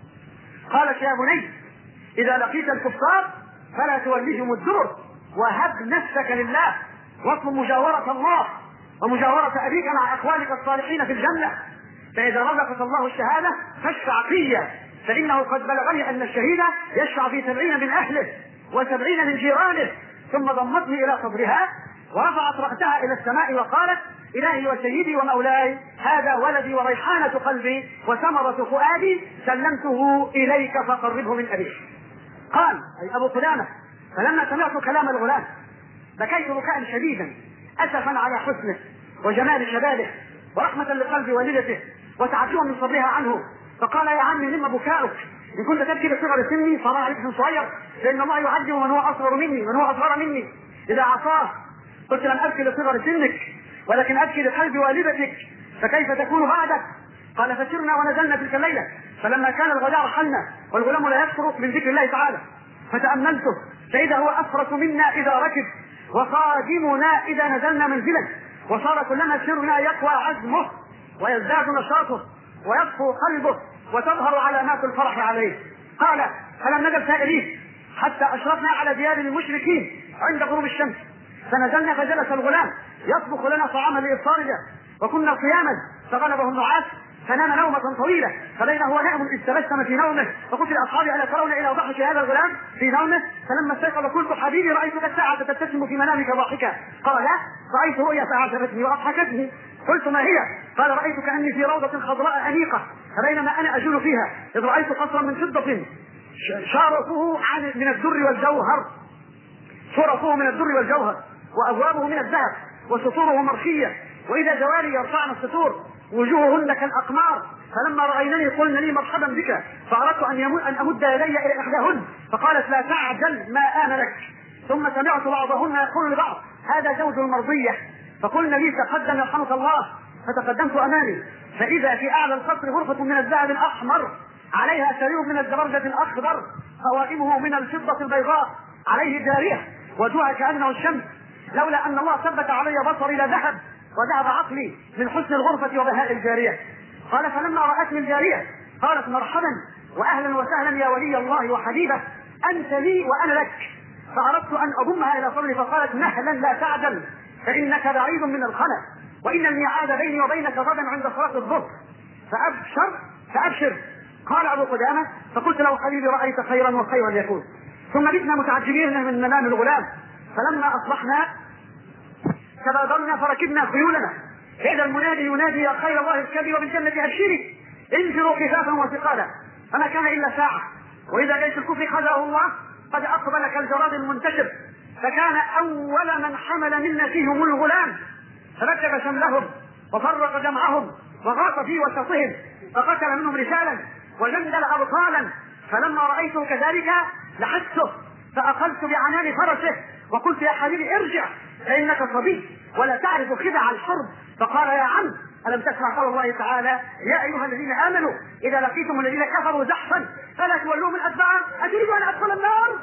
قالت يا بني إذا لقيت الكفار فلا توليهم الدبر، وهب نفسك لله، واطلب مجاورة الله ومجاورة أبيك مع أخوانك الصالحين في الجنة، فإذا رزقك الله الشهادة فاشفع فيا، فإنه قد بلغني أن الشهيد يشفع في سبعين من أهله وسبعين من جيرانه. ثم ضمتني إلى صدرها ورفعت رأسها إلى السماء وقالت إلهي وسيدي ومولاي، هذا ولدي وريحانة قلبي وثمرة فؤادي، سلمته إليك فقربه من أبيك. قال أي أبو قدامة فلما سمعت كلام الغلام بكيت بكاء شديدا أسفا على حسنه وجمال شبابه ورحمة لقلب والدته وتعجبا من صبرها عنه، فقال يا عمي لما بكاؤك؟ إن كنت تبكي بصغر سني فما عليك من صغير، لأن الله يعجب من هو أصغر مني من هو أصغر مني إذا عصاه. قلت لم أبكي لصغر سنك ولكن أبكي لقلب والدتك، فكيف تكون بعدك؟ قال فسرنا ونزلنا تلك الليلة، فلما كان الغداء رحلنا والغلام لا يفرق من ذكر الله تعالى، فتأملته فإذا هو أفرس منا إذا ركب وخادمنا إذا نزلنا منزلا، وصار كلما سرنا يقوى عزمه ويزداد نشاطه ويطفو قلبه وتظهر علامات الفرح عليه. قال فلم نزل سائرين حتى أشرفنا على ديار المشركين عند غروب الشمس، فنزلنا فجلس الغلام يطبخ لنا طعاما لإفطارنا، وكنا صياما فغلبه النعاس فنام نومة طويلة، فبين هو نائم إذ تبسم في نومه، فقلت لأصحابي ألا ترون إلى ضحك هذا الغلام في نومه؟ فلما استيقظ قلت حبيبي رأيتك الساعة تبتسم في منامك ضاحكا. قال لا، رأيت رؤيا فأعجبتني وأضحكتني. قلت ما هي؟ قال رأيت كأني في روضة خضراء أنيقة، فبينما أنا أجول فيها إذ رأيت قصرا من فضة شارفه من الدر والجوهر، شرفه من الدر والجوهر وأبوابه من الذهب وسطوره مرخية، وإذا جواري يرفعن السطور وجوههن كالأقمار، فلما رأينني قلنا لي مرحبا بك، فأردت أن أمد يدي إلى إحداهن فقالت لا تعجل ما آن لك. ثم سمعت بعضهن يقول لبعض هذا زوج المرضية، فقلنا لي تقدم يرحمك الله، فتقدمت أمامي فإذا في أعلى القصر غرفة من الذهب الأحمر عليها سرير من الزبرجد الأخضر، قوائمه من الفضة البيضاء، عليه جارية وجهها كأنه الشمس، لولا أن الله ثبت علي بصري لذهب وذهب عقلي من حسن الغرفة وبهاء الجارية. قال فلما رأتني الجارية قالت مرحبا وأهلا وسهلا يا ولي الله وحبيبه، أنت لي وأنا لك. فأردت أن أضمها إلى صدري فقالت مهلا لا تعجل فإنك بعيد من الخلق، وإن الميعاد بيني وبينك غدا عند صلاة الظهر، فأبشر فأبشر. قال أبو قدامة فقلت له حبيبي رأيت خيرا وخيرا يكون. ثم بتنا متعجبين من منام الغلام، فلما أصبحنا تبادرنا فركبنا خيولنا، فإذا المنادي ينادي يا خير الله اركبي وبالجنة أبشري انفروا خفافا وثقالا، فما كان إلا ساعة وإذا جيش الكفر خذله الله قد أقبل كالجراد المنتشر، فكان أول من حمل منا فيهم الغلام، فركب شملهم وفرق جمعهم وغاط في وسطهم، فقتل منهم رجالا وجندل أبطالا، فلما رأيته كذلك لحقته فأخذت بعنان فرسه وقلت يا حبيبي ارجع فإنك صبي ولا تعرف خدع الحرب. فقال يا عم ألم تسمع قول الله تعالى يا أيها الذين آمنوا إذا لقيتم الذين كفروا زحفا فلا تولوهم الأدبار أتريد أن أدخل النار؟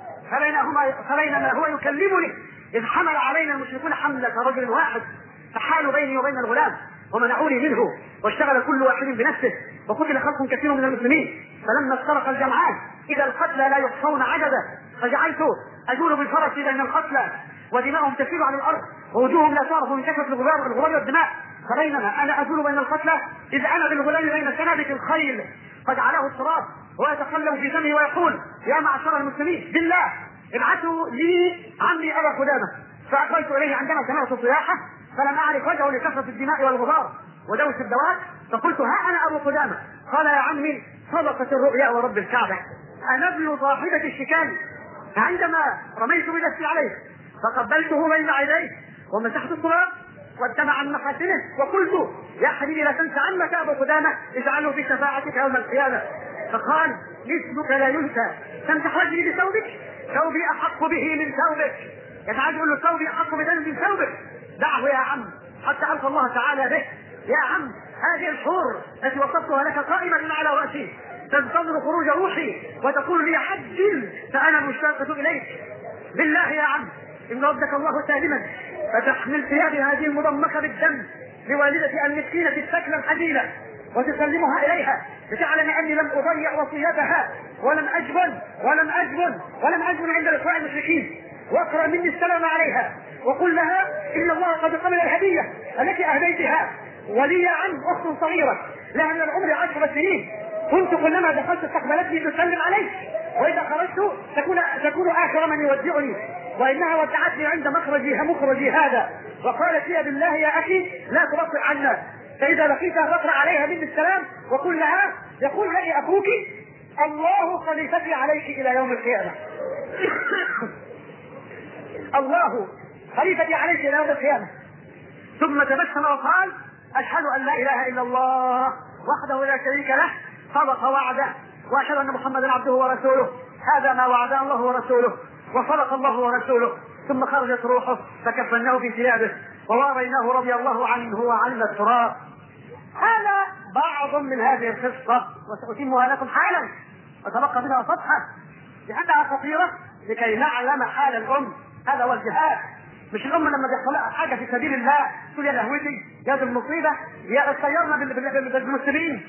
فبينما هو يكلمني إذ حمل علينا المشركون حملة رجل واحد، فحالوا بيني وبين الغلام ومنعوني منه، واشتغل كل واحد بنفسه، وقتل خلق كثير من المسلمين. فلما افترق الجمعان إذا القتلى لا يحصون عددا، فجعلت أجول بالفرس بين القتلى ودماؤهم تسيل على الأرض ووجوههم لا تعرف من كثرة الغبار الغبار والدماء. فبينما أنا أجول بين القتلى إذ أنا بالغلام بين سنابك الخيل قد علاه التراب ويتقلب في دمه ويقول يا معشر المسلمين بالله ابعثوا لي عمي أبا قدامة. فأقبلت إليه عندما سمعت صياحة فلم أعرف وجهه لكثرة الدماء والغبار ودوس الدواب، فقلت ها أنا أبو قدامة. قال يا عمي صدقت الرؤيا ورب الكعبة أنا ابن صاحبة الشكال. فعندما رميت بنفسي عليه فقبلته بين عينيه ومسحت التراب والدم عن محاسنه، وقلت يا حبيبي لا تنسى عمك ابو قدامه اجعله في شفاعتك يوم القيامه. فقال مثلك لا ينسى، تمسح وجهي بثوبك؟ ثوبي احق به من ثوبك. يتعال يقول له ثوبي احق بدم من ثوبك، دعه يا عم حتى القى الله تعالى به. يا عم هذه الحور التي وصفتها لك قائمه على راسي تنتظر خروج روحي وتقول لي عجل فانا مشتاقه اليك. بالله يا عم ان ردك الله سالما فتحمل ثيابي هذه المضمخه بالدم لوالدتي المسكينه الثكلى الحزينه وتسلمها اليها لتعلم اني لم اضيع وصيتها ولم اجبن ولم اجبن ولم اجبن عند الاخوان المشركين، واقرا مني السلام عليها وقل لها ان الله قد قبل الهديه التي اهديتها. ولي يا عم اخت صغيره لها من العمر عشر سنين، كنت كلما دخلت استقبلتني تسلم علي، واذا خرجت تكون تكون اخر من يودعني، وانها ودعتني عند مخرجي مخرجي هذا وقالت لي بالله يا اخي لا تبطئ عنا، فاذا لقيتها فاقرا عليها مني السلام وقل لها يقول لي اخوك الله خليفتي عليك الى يوم القيامه. الله خليفتي عليك الى يوم القيامه. ثم تبسم وقال اشهد ان لا اله الا الله وحده لا شريك له صدق وعده واشهد ان محمدا عبده ورسوله، هذا ما وعدنا الله ورسوله وصدق الله ورسوله. ثم خرجت روحه فكفناه في ثيابه وواريناه رضي الله عنه وعن التراب. هذا بعض من هذه القصه وساتمها لكم حالا وتبقى منها صفحه لانها خطيره لكي نعلم حال الام. هذا هو الجهاد. مش الام لما بيحصل حاجه في سبيل الله تقول يا لهوتي يا ذي المصيبه يا اطيرنا بالمسلمين.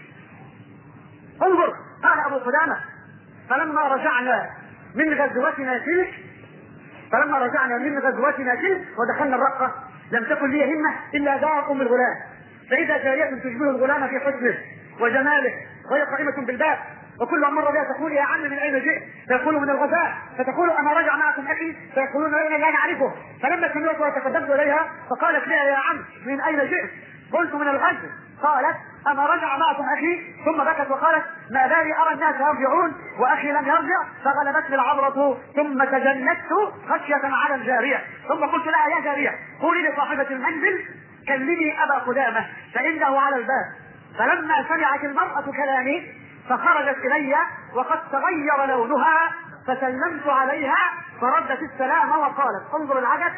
انظر قال ابو قدامه فلما رجعنا من غزوتنا تلك فلما رجعنا من غزوتنا تلك ودخلنا الرقه لم تكن لي همه الا دار ام الغلام، فاذا جاريه تشبه الغلام في حسنه وجماله وهي قائمه بالباب وكل من مر بها تقول يا عم من اين جئت؟ فيقول من الغزاة، فتقول اما رجع معكم اخي؟ فيقولون اين لا نعرفه. فلما سمعت وتقدمت اليها فقالت لي يا عم من اين جئت؟ قلت من الغزو. قالت اما رجع معكم اخي؟ ثم بكت وقالت ما بالي ارى الناس يرجعون واخي لم يرجع فغلبتني العبره ثم تجنست خشيه على الجاريه. ثم قلت لها يا جاريه قولي لصاحبه المنزل كلمي ابا قدامه فانه على الباب. فلما سمعت المراه كلامي فخرجت الي وقد تغير لونها فسلمت عليها فردت السلام وقالت انظر العجب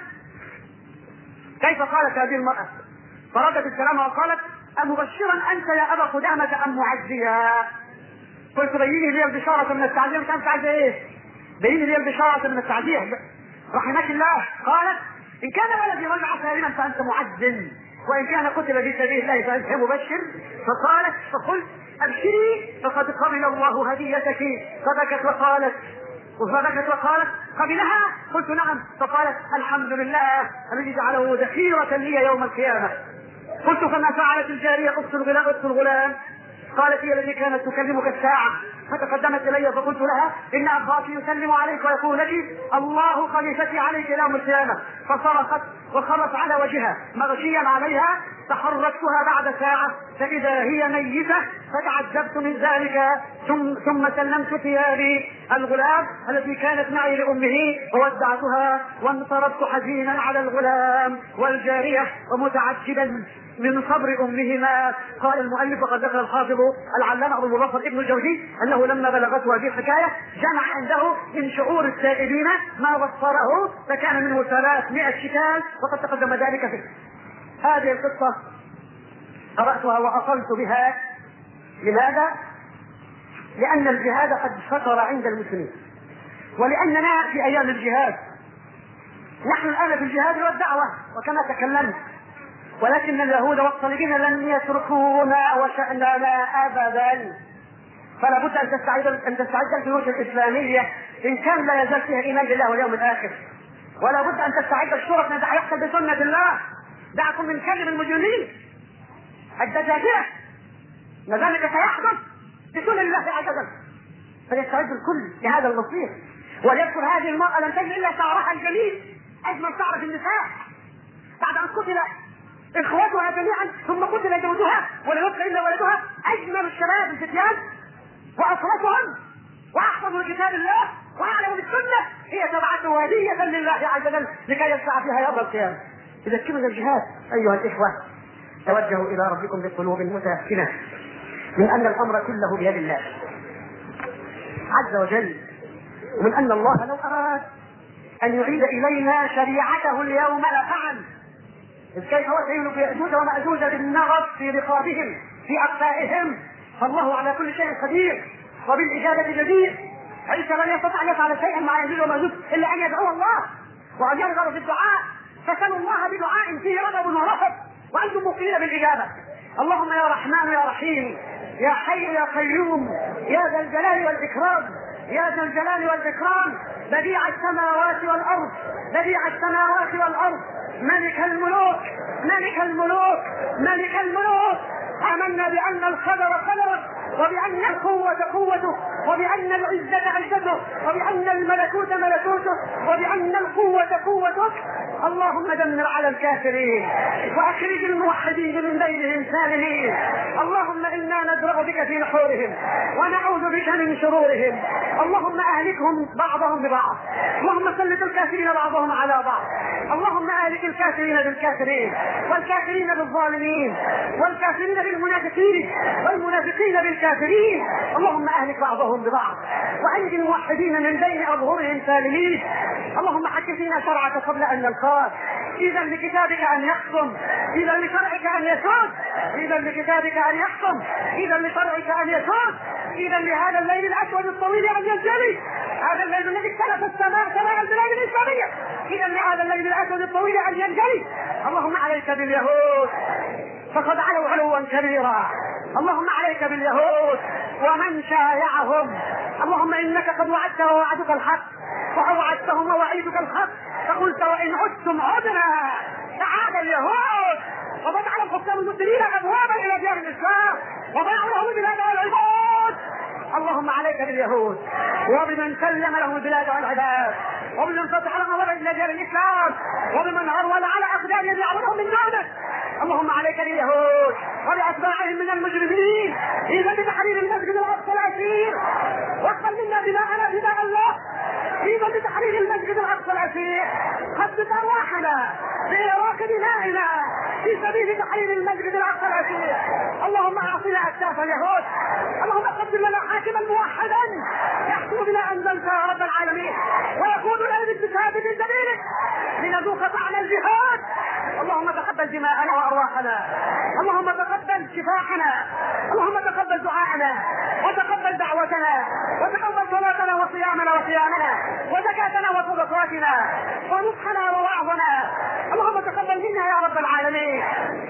كيف قالت هذه المرأة، فردت السلام وقالت أمبشرا أنت يا أبا قدامة أم معزيا؟ قلت بيني لي البشارة من التعزية. كانت عايزة إيه؟ بيني لي البشارة من التعزية رحمك الله. قالت إن كان ولدي رجع سالما فأنت معز، وإن كان قتل في سبيل الله فأنت مبشر. فقالت فقلت أبشري فقد قبل الله هديتك. فبكت وقالت فبكت وقالت قبلها؟ قلت نعم. فقالت الحمد لله الذي جعله ذخيرة لي يوم القيامة. قلت فما فعلت الجارية أخت الغلام؟ قالت هي التي كانت تكلمك الساعة. فتقدمت الي فقلت لها ان اخاك يسلم عليك ويقول لك الله خليفتي عليك يوم القيامه. فصرخت وخرت على وجهها مغشيا عليها. تحركتها بعد ساعه فاذا هي ميته فتعجبت من ذلك. ثم, ثم سلمت ثيابي الغلام التي كانت معي لامه وودعتها وانصرفت حزينا على الغلام والجاريه ومتعجبا من صبر امهما. قال المؤلف وقد ذكر الحافظ العلامه ابو المظفر ابن الجوزي انه لما بلغته هذه الحكايه جمع عنده من شعور السائلين ما بصره فكان منه ثلاثمائة شكال وقد تقدم ذلك فيه. هذه القصه قراتها واقلت بها. لماذا؟ لان الجهاد قد فتر عند المسلمين، ولاننا في ايام الجهاد. نحن الان في الجهاد والدعوه وكما تكلمت، ولكن اليهود والصليبين لن يتركونا وشأننا أبدا. فلا بد أن تستعد أن تستعد الجيوش الإسلامية إن كان لا يزال فيها إيمان بالله واليوم الآخر، ولا بد أن تستعد الشرطة أن يحصل بسنة الله. دعكم من كلم المجرمين الدجاجلة، ما ذلك سيحدث بسنة الله عز وجل. فليستعد الكل لهذا المصير. وليذكر هذه المرأة لم تجد إلا شعرها الجميل أجمل شعر في النساء بعد أن قتل اخواتها جميعا ثم قتل زوجها ولا يبقى الا ولدها. اجمل الشباب الفتيان واصلتهم واحفظ لكتاب الله واعلم بالسنه هي تبعته هديه لله عز وجل لكي يشفع فيها يوم القيامه. يذكرنا الجهاد. أيها الإخوة، توجهوا إلى ربكم بقلوب متيقنة من أن الأمر كله بيد الله عز وجل، ومن أن الله لو أراد أن يعيد إلينا شريعته اليوم لفعل. إذ كيف وسيل في يأجوج ومأجوج بالنغص في رقابهم في أقفائهم، فالله على كل شيء قدير وبالإجابة جدير. عيسى لن يستطيع أن يفعل شيئا مع يأجوج ومأجوج إلا أن يدعو الله وأن يرغب في الدعاء، فسلوا الله بدعاء فيه رغب ورهب وأنتم مؤمنين بالإجابة. اللهم يا رحمن يا رحيم يا حي يا قيوم يا ذا الجلال والإكرام يا ذا الجلال والإكرام، بديع السماوات والأرض بديع السماوات والأرض، ملك الملوك ملك الملوك ملك الملوك. آمنا بأن القدر قدرك، وبأن القوة قوته، وبأن العزة عزته، وبأن الملكوت ملكوته، وبأن القوة قوتك. اللهم دمر على الكافرين وأخرج الموحدين من بينهم سالمين. اللهم إنا ندرأ بك في نحورهم ونعوذ بك من شرورهم. اللهم أهلكهم بعضهم ببعض، اللهم سلط الكافرين بعضهم على بعض. اللهم أهلك الكافرين بالكافرين والكافرين بالظالمين والكافرين بالمنافقين والمنافقين بالكافرين. اللهم أهلك بعضهم ببعض وأنجي الموحدين من بين أظهرهم سالمين. اللهم حكم فينا شرعك قبل أن نلقاك، إذا لكتابك أن يحكم، إذا لشرعك أن يسود، إذا لكتابك أن يحكم، إذا لشرعك أن يسود، إذا لهذا الليل الأسود الطويل أن ينجلي، هذا الليل الذي اكتنف السماء سماء البلاد الإسلامية، إذا لهذا الليل الأسود الطويل أن ينجلي. اللهم عليك باليهود فقد علوا علوا كبيرا، اللهم عليك باليهود ومن شايعهم. اللهم إنك قد وعدت ووعدك الحق ووعدتهم ووعيدك الحق، فقلت وإن عدتم عدنا. تعالى اليهود وفتح الحكام المسلمين أبوابا إلى ديار الإسلام وضيعوا لهم البلاد والعباد. اللهم عليك باليهود وبمن سلم لهم البلاد والعباد، وبمن فتح لهم إلى ديار الإسلام، وبمن هرول على أقدامهم يعبدهم من دونك. اللهم عليك باليهود وبأتباعهم من المجرمين، إذا بتحرير المسجد الأقصى الأسير، واقبل منا دماءنا دماء الله، إذا بتحرير المسجد الأقصى الأسير، قدس أرواحنا بإراق دمائنا في سبيل تحرير المسجد الأقصى الأسير. اللهم أعطنا أكتاف اليهود، اللهم قدم لنا حاكما موحدا يحكم بما أنزلت يا رب العالمين، ويقول لنا بالكتاب من سبيلك لنذوق طعم الجهاد. اللهم تقبل دماءنا وأرواحنا، اللهم تقبل شفاعنا، اللهم تقبل دعاءنا وتقبل دعوتنا، وتقبل صلاتنا وصيامنا وصيامنا وزكاتنا وصدقاتنا ونصحنا ووعظنا. اللهم تقبل منا يا رب العالمين.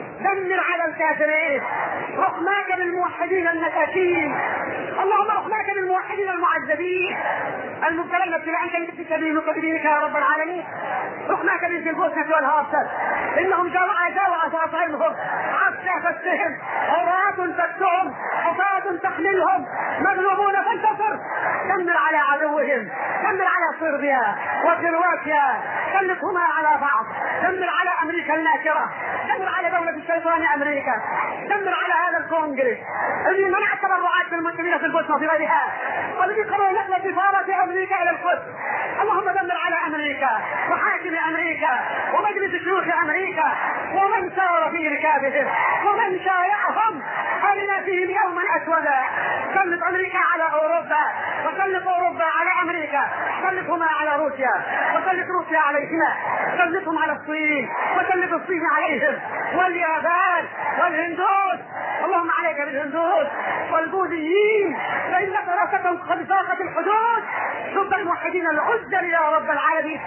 دمر على الكافرين، رحماك بالموحدين المساكين، اللهم رحماك بالموحدين المعذبين المبتلين ابتلاء كيف في سبيل قدرك يا رب العالمين. رحماك بهم في البوسنة والهرسل، انهم جاوعا جاوعا فاطعمهم، عفا فاستهم، عراة فاكسهم، حفاة تحملهم، مغلوبون فانتصر. دمر على عدوهم، دمر على صربيا وكرواتيا، سلطهما على بعض، دمر على امريكا الناكرة، دمر على دولة الشيطان امريكا، دمر على هذا الكونغرس الذي منع التبرعات بالمسلمين في البوسنة وفي غيرها، والذي قرر نقل سفارة امريكا الى القدس. اللهم دمر على امريكا وحاكم امريكا ومجلس شيوخ امريكا ومن سار في ركابهم ومن شايعهم، ارنا فيهم يوما اسودا. سلط امريكا على اوروبا، وسلط اوروبا على امريكا، سلطهما على روسيا، وسلط روسيا عليهما، سلطهم على الصين، وسلط الصين عليهم، واليابان والهندوس. اللهم عليك بالهندوس والبوذيين، فإن دراستهم قد فاقت الحدود. ضد الموحدين العزل يا رب العالمين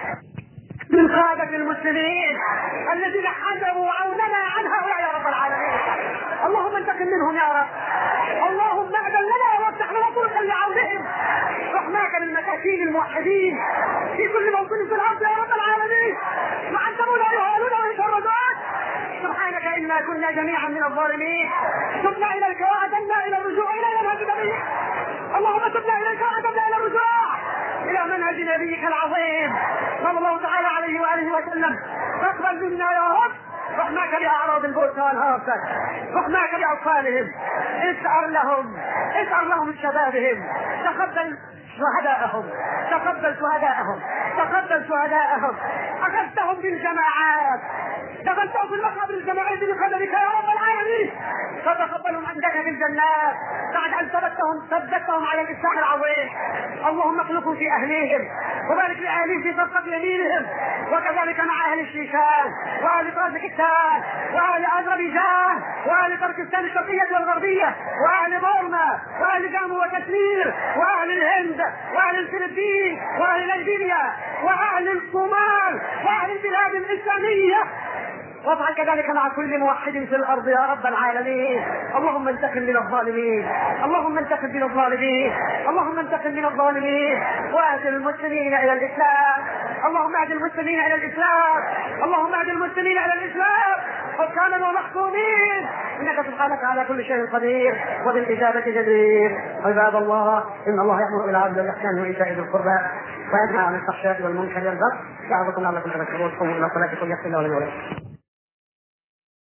من قادة المسلمين الذين حجبوا عوننا عن هؤلاء يا رب العالمين. اللهم انتقم منهم يا رب، اللهم اعدل لنا وافتح لنا طرقا لعونهم. رحماك بالمساكين الموحدين في كل موطن في الارض يا رب العالمين، وعنتموا لا يهالون ويشردون. سبحانك إنا كنا جميعا من الظالمين، تبنا إليك وعدنا إلى الرجوع إلى منهج نبيك. اللهم تبنا إليك وعدنا إلى الرجوع إلى منهج نبيك العظيم صلى الله تعالى عليه وآله وسلم. فاقبل منا يا رب، رحماك بأعراض البوسة والهرسل، رحماك بأطفالهم، اسأر لهم اسأر لهم من شبابهم، تقبل شهداءهم، تقبل شهداءهم، تقبل شهداءهم. أخذتهم بالجماعات دفنتهم في المقابر الجماعية بقدرك يا رب العالمين، فتقبلهم عندك في الجنات بعد ان ثبتهم ثبتهم على الاسلام العظيم. اللهم اخلفهم في اهليهم وبارك لاهلهم في صفقة يمينهم، وكذلك مع اهل الشيشان واهل طاجكستان واهل اذربيجان واهل تركستان الشرقية والغربية واهل بورما واهل جامو وكشمير واهل الهند واهل الفلبين واهل نيجيريا واهل الصومال واهل البلاد الاسلامية، وافعل كذلك مع كل موحد في الارض يا رب العالمين. اللهم انتقم من الظالمين، اللهم انتقم من الظالمين، اللهم انتقم من الظالمين، واهد المسلمين الى الاسلام، اللهم اهد المسلمين الى الاسلام، اللهم اهد المسلمين الى الاسلام حكاما ومحكومين، انك سبحانك على كل شيء قدير وبالاجابه جدير. عباد الله، ان الله يامر بالعدل والاحسان وايتاء ذي القربى وينهى عن الفحشاء والمنكر والبغي، يعظكم لعلكم تذكرون. قوموا الى صلاتكم يغفر الله لي ولكم.